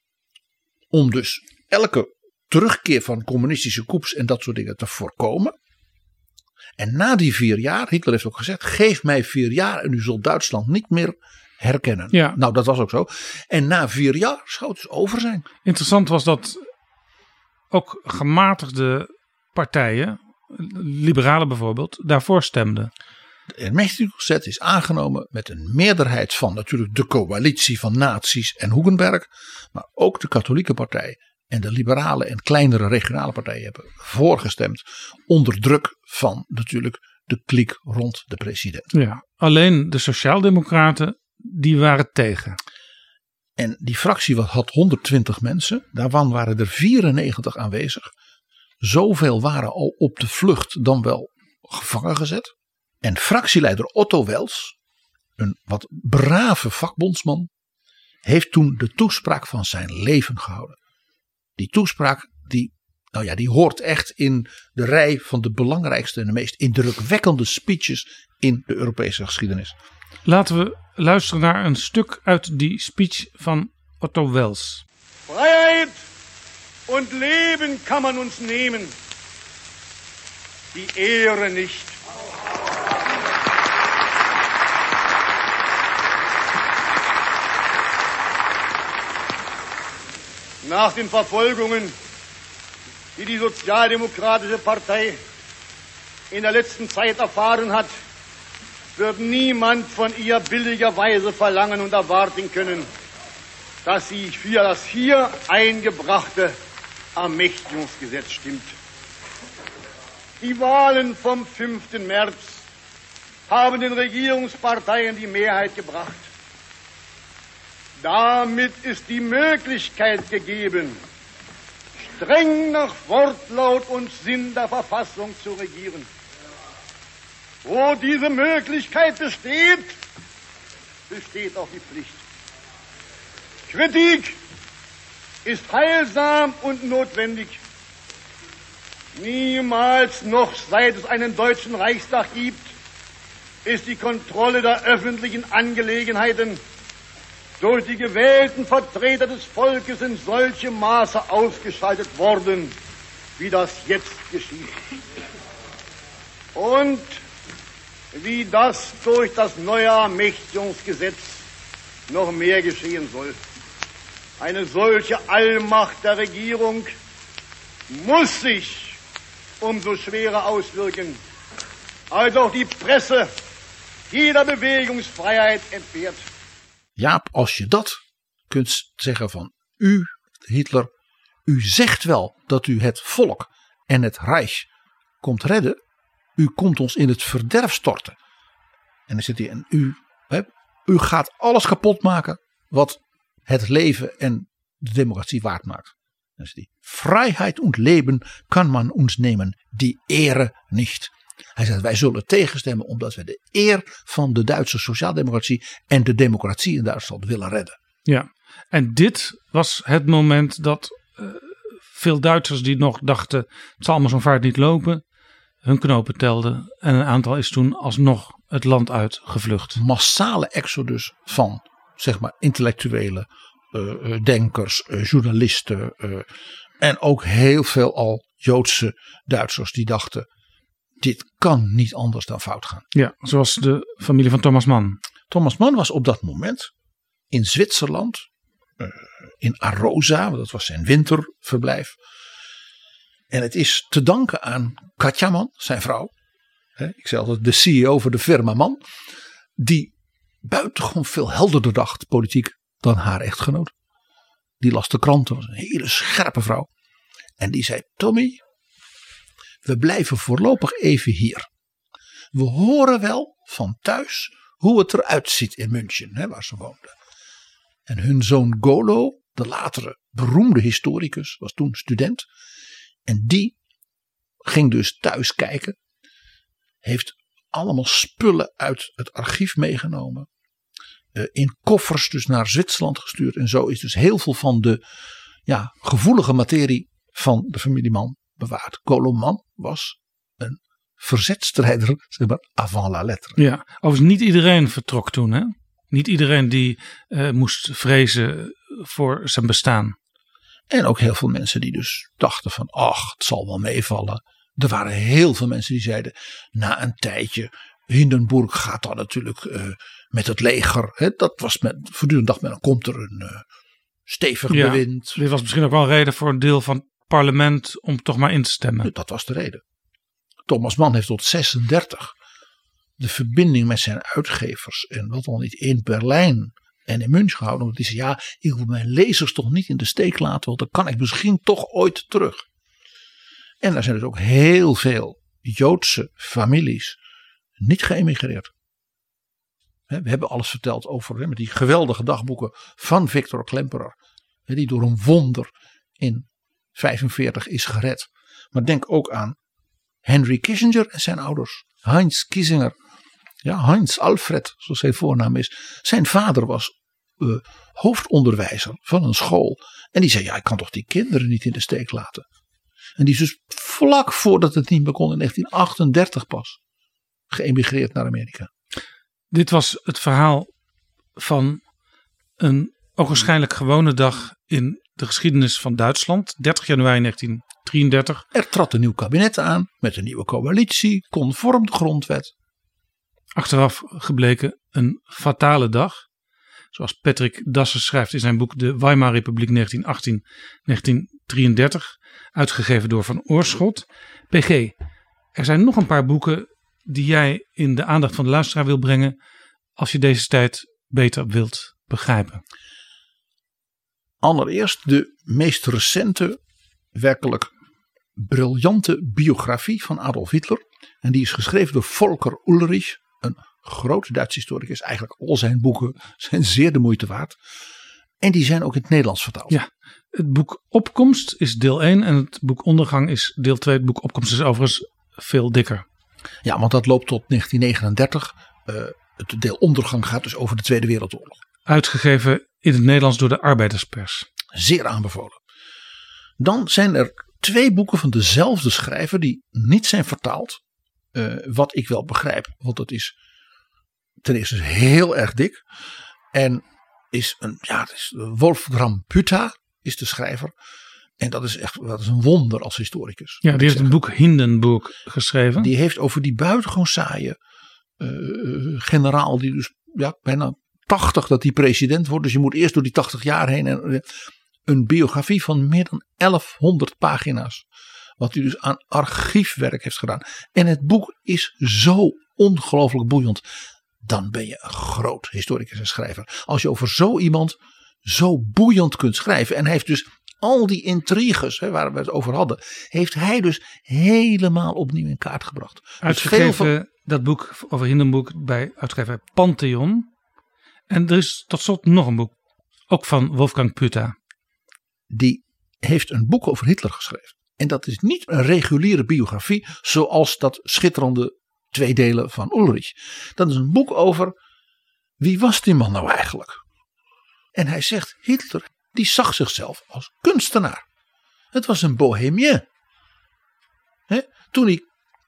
om dus elke terugkeer van communistische coups en dat soort dingen te voorkomen. En na die 4 jaar, Hitler heeft ook gezegd: geef mij 4 jaar en u zult Duitsland niet meer herkennen. Ja. Nou, dat was ook zo. En na 4 jaar zou het dus over zijn. Interessant was dat ook gematigde partijen, liberalen bijvoorbeeld, daarvoor stemden. De Ermächtigungsgesetz is aangenomen met een meerderheid van natuurlijk de coalitie van nazi's en Hugenberg. Maar ook de katholieke partij en de liberale en kleinere regionale partijen hebben voorgestemd. Onder druk van natuurlijk de kliek rond de president. Ja, alleen de sociaaldemocraten die waren tegen. En die fractie had 120 mensen. Daarvan waren er 94 aanwezig. Zoveel waren al op de vlucht dan wel gevangen gezet. En fractieleider Otto Wels, een wat brave vakbondsman, heeft toen de toespraak van zijn leven gehouden. Die toespraak die hoort echt in de rij van de belangrijkste en de meest indrukwekkende speeches in de Europese geschiedenis. Laten we luisteren naar een stuk uit die speech van Otto Wels. Freiheit und Leben kann man uns nehmen, die Ehre nicht. Nach den Verfolgungen, die die Sozialdemokratische Partei in der letzten Zeit erfahren hat, wird niemand von ihr billigerweise verlangen und erwarten können, dass sie für das hier eingebrachte Ermächtigungsgesetz stimmt. Die Wahlen vom 5. März haben den Regierungsparteien die Mehrheit gebracht. Damit ist die Möglichkeit gegeben, streng nach Wortlaut und Sinn der Verfassung zu regieren. Wo diese Möglichkeit besteht, besteht auch die Pflicht. Kritik ist heilsam und notwendig. Niemals noch, seit es einen deutschen Reichstag gibt, ist die Kontrolle der öffentlichen Angelegenheiten durch die gewählten Vertreter des Volkes in solchem Maße ausgeschaltet worden, wie das jetzt geschieht. Und wie das durch das neue Ermächtigungsgesetz noch mehr geschehen soll. Eine solche Allmacht der Regierung muss sich umso schwerer auswirken, als auch die Presse jeder Bewegungsfreiheit entbehrt. Jaap, als je dat kunt zeggen van u, Hitler, u zegt wel dat u het volk en het Reich komt redden. U komt ons in het verderf storten. En dan zit hij en u gaat alles kapot maken wat het leven en de democratie waard maakt. Dan zit hij: Vrijheid und Leben kan man ons nemen, die Ehre nicht. Hij zegt: wij zullen tegenstemmen omdat we de eer van de Duitse sociaaldemocratie en de democratie in Duitsland willen redden. Ja, en dit was het moment dat veel Duitsers die nog dachten: het zal maar zo'n vaart niet lopen, hun knopen telden. En een aantal is toen alsnog het land uit gevlucht. Massale exodus van zeg maar intellectuelen, denkers, journalisten en ook heel veel al Joodse Duitsers die dachten: dit kan niet anders dan fout gaan. Ja, zoals de familie van Thomas Mann. Thomas Mann was op dat moment in Zwitserland, in Arosa, dat was zijn winterverblijf. En het is te danken aan Katja Mann, zijn vrouw. Ik zei altijd de CEO van de firma Mann. Die buitengewoon veel helderder dacht politiek dan haar echtgenoot. Die las de kranten, was een hele scherpe vrouw. En die zei, Tommy, we blijven voorlopig even hier. We horen wel van thuis hoe het eruit ziet in München, hè, waar ze woonden. En hun zoon Golo, de latere beroemde historicus, was toen student. En die ging dus thuis kijken. Heeft allemaal spullen uit het archief meegenomen. In koffers dus naar Zwitserland gestuurd. En zo is dus heel veel van de gevoelige materie van de familie Mann bewaard. Golo Mann was een verzetstrijder, zeg maar, avant la lettre. Ja, overigens niet iedereen vertrok toen, hè? Niet iedereen die moest vrezen voor zijn bestaan. En ook heel veel mensen die dus dachten van, ach, het zal wel meevallen. Er waren heel veel mensen die zeiden, na een tijdje, Hindenburg gaat dan natuurlijk met het leger. Hè, dat was voortdurend dacht men, dan komt er een stevig bewind. Dit was misschien ook wel een reden voor een deel van het parlement om toch maar in te stemmen. Dat was de reden. Thomas Mann heeft tot 36 de verbinding met zijn uitgevers en wat dan niet in Berlijn en in München gehouden. Omdat hij zei, ik wil mijn lezers toch niet in de steek laten, want dan kan ik misschien toch ooit terug. En er zijn dus ook heel veel Joodse families niet geëmigreerd. We hebben alles verteld over met die geweldige dagboeken van Victor Klemperer. Die door een wonder in 1945 is gered. Maar denk ook aan Henry Kissinger en zijn ouders. Heinz Kissinger. Ja, Heinz Alfred, zoals zijn voornaam is. Zijn vader was hoofdonderwijzer van een school. En die zei, ik kan toch die kinderen niet in de steek laten. En die is dus vlak voordat het niet meer kon in 1938 pas geëmigreerd naar Amerika. Dit was het verhaal van een ogenschijnlijk gewone dag in de geschiedenis van Duitsland. 30 januari 1933. Er trad een nieuw kabinet aan met een nieuwe coalitie, conform de grondwet. Achteraf gebleken een fatale dag. Zoals Patrick Dassen schrijft in zijn boek De Weimar Republiek 1918-1933. Uitgegeven door Van Oorschot. PG, er zijn nog een paar boeken die jij in de aandacht van de luisteraar wil brengen als je deze tijd beter wilt begrijpen. Allereerst de meest recente, werkelijk briljante biografie van Adolf Hitler. En die is geschreven door Volker Ulrich, een grote Duitse historicus. Eigenlijk al zijn boeken zijn zeer de moeite waard. En die zijn ook in het Nederlands vertaald. Ja, het boek Opkomst is deel 1 en het boek Ondergang is deel 2. Het boek Opkomst is overigens veel dikker. Ja, want dat loopt tot 1939. Het deel Ondergang gaat dus over de Tweede Wereldoorlog. Uitgegeven in het Nederlands door de Arbeiderspers. Zeer aanbevolen. Dan zijn er 2 boeken van dezelfde schrijver die niet zijn vertaald. Wat ik wel begrijp, want dat is ten eerste heel erg dik. En is Wolfram Pütta is de schrijver. En dat is een wonder als historicus. Ja, die heeft een boek Hindenburg geschreven. Die heeft over die buitengewoon saaie generaal die dus bijna 80 dat die president wordt. Dus je moet eerst door die 80 jaar heen. En een biografie van meer dan 1100 pagina's. Wat hij dus aan archiefwerk heeft gedaan. En het boek is zo ongelooflijk boeiend. Dan ben je een groot historicus en schrijver. Als je over zo iemand zo boeiend kunt schrijven. En hij heeft dus al die intriges waar we het over hadden. Heeft hij dus helemaal opnieuw in kaart gebracht. Uitgegeven dat boek over Hindenburg bij uitgever Pantheon. En er is tot slot nog een boek. Ook van Wolfgang Pütta. Die heeft een boek over Hitler geschreven. En dat is niet een reguliere biografie zoals dat schitterende 2 delen van Ulrich. Dat is een boek over wie was die man nou eigenlijk? En hij zegt Hitler die zag zichzelf als kunstenaar. Het was een bohemien. Toen hij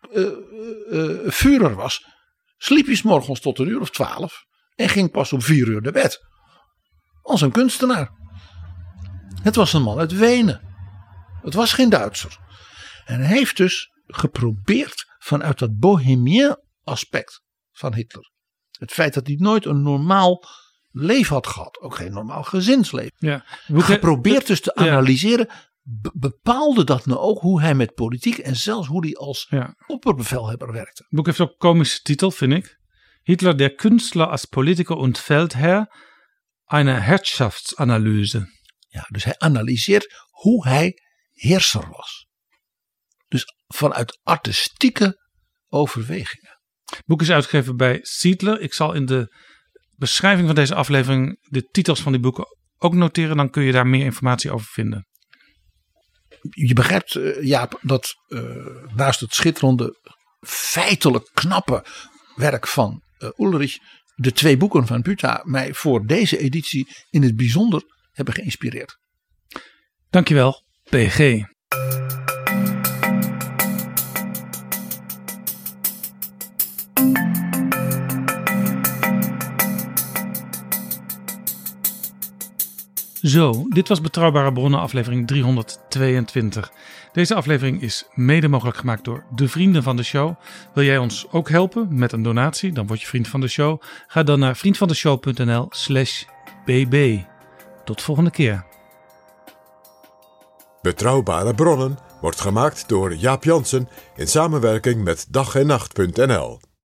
Führer was sliep hij 's morgens tot 1 uur of 12 en ging pas om 4 uur naar bed. Als een kunstenaar. Het was een man uit Wenen. Het was geen Duitser. En hij heeft dus geprobeerd vanuit dat bohemien aspect van Hitler. Het feit dat hij nooit een normaal leven had gehad. Ook geen normaal gezinsleven. Ja. Geprobeerd dus te analyseren. Bepaalde dat nou ook hoe hij met politiek en zelfs hoe hij als opperbevelhebber werkte. Het boek heeft ook een komische titel, vind ik. Hitler, der Künstler als Politiker und Feldherr. Eine Herrschaftsanalyse. Ja, dus hij analyseert hoe hij heerser was. Dus vanuit artistieke overwegingen. Het boek is uitgegeven bij Siedler. Ik zal in de beschrijving van deze aflevering de titels van die boeken ook noteren. Dan kun je daar meer informatie over vinden. Je begrijpt, Jaap, dat naast het schitterende, feitelijk knappe werk van Ulrich, de 2 boeken van Buta mij voor deze editie in het bijzonder hebben geïnspireerd. Dankjewel, PG. Zo, dit was Betrouwbare Bronnen aflevering 322. Deze aflevering is mede mogelijk gemaakt door de vrienden van de show. Wil jij ons ook helpen met een donatie? Dan word je vriend van de show. Ga dan naar vriendvandeshow.nl/bb. Tot volgende keer. Betrouwbare Bronnen wordt gemaakt door Jaap Jansen in samenwerking met dag-en-nacht.nl.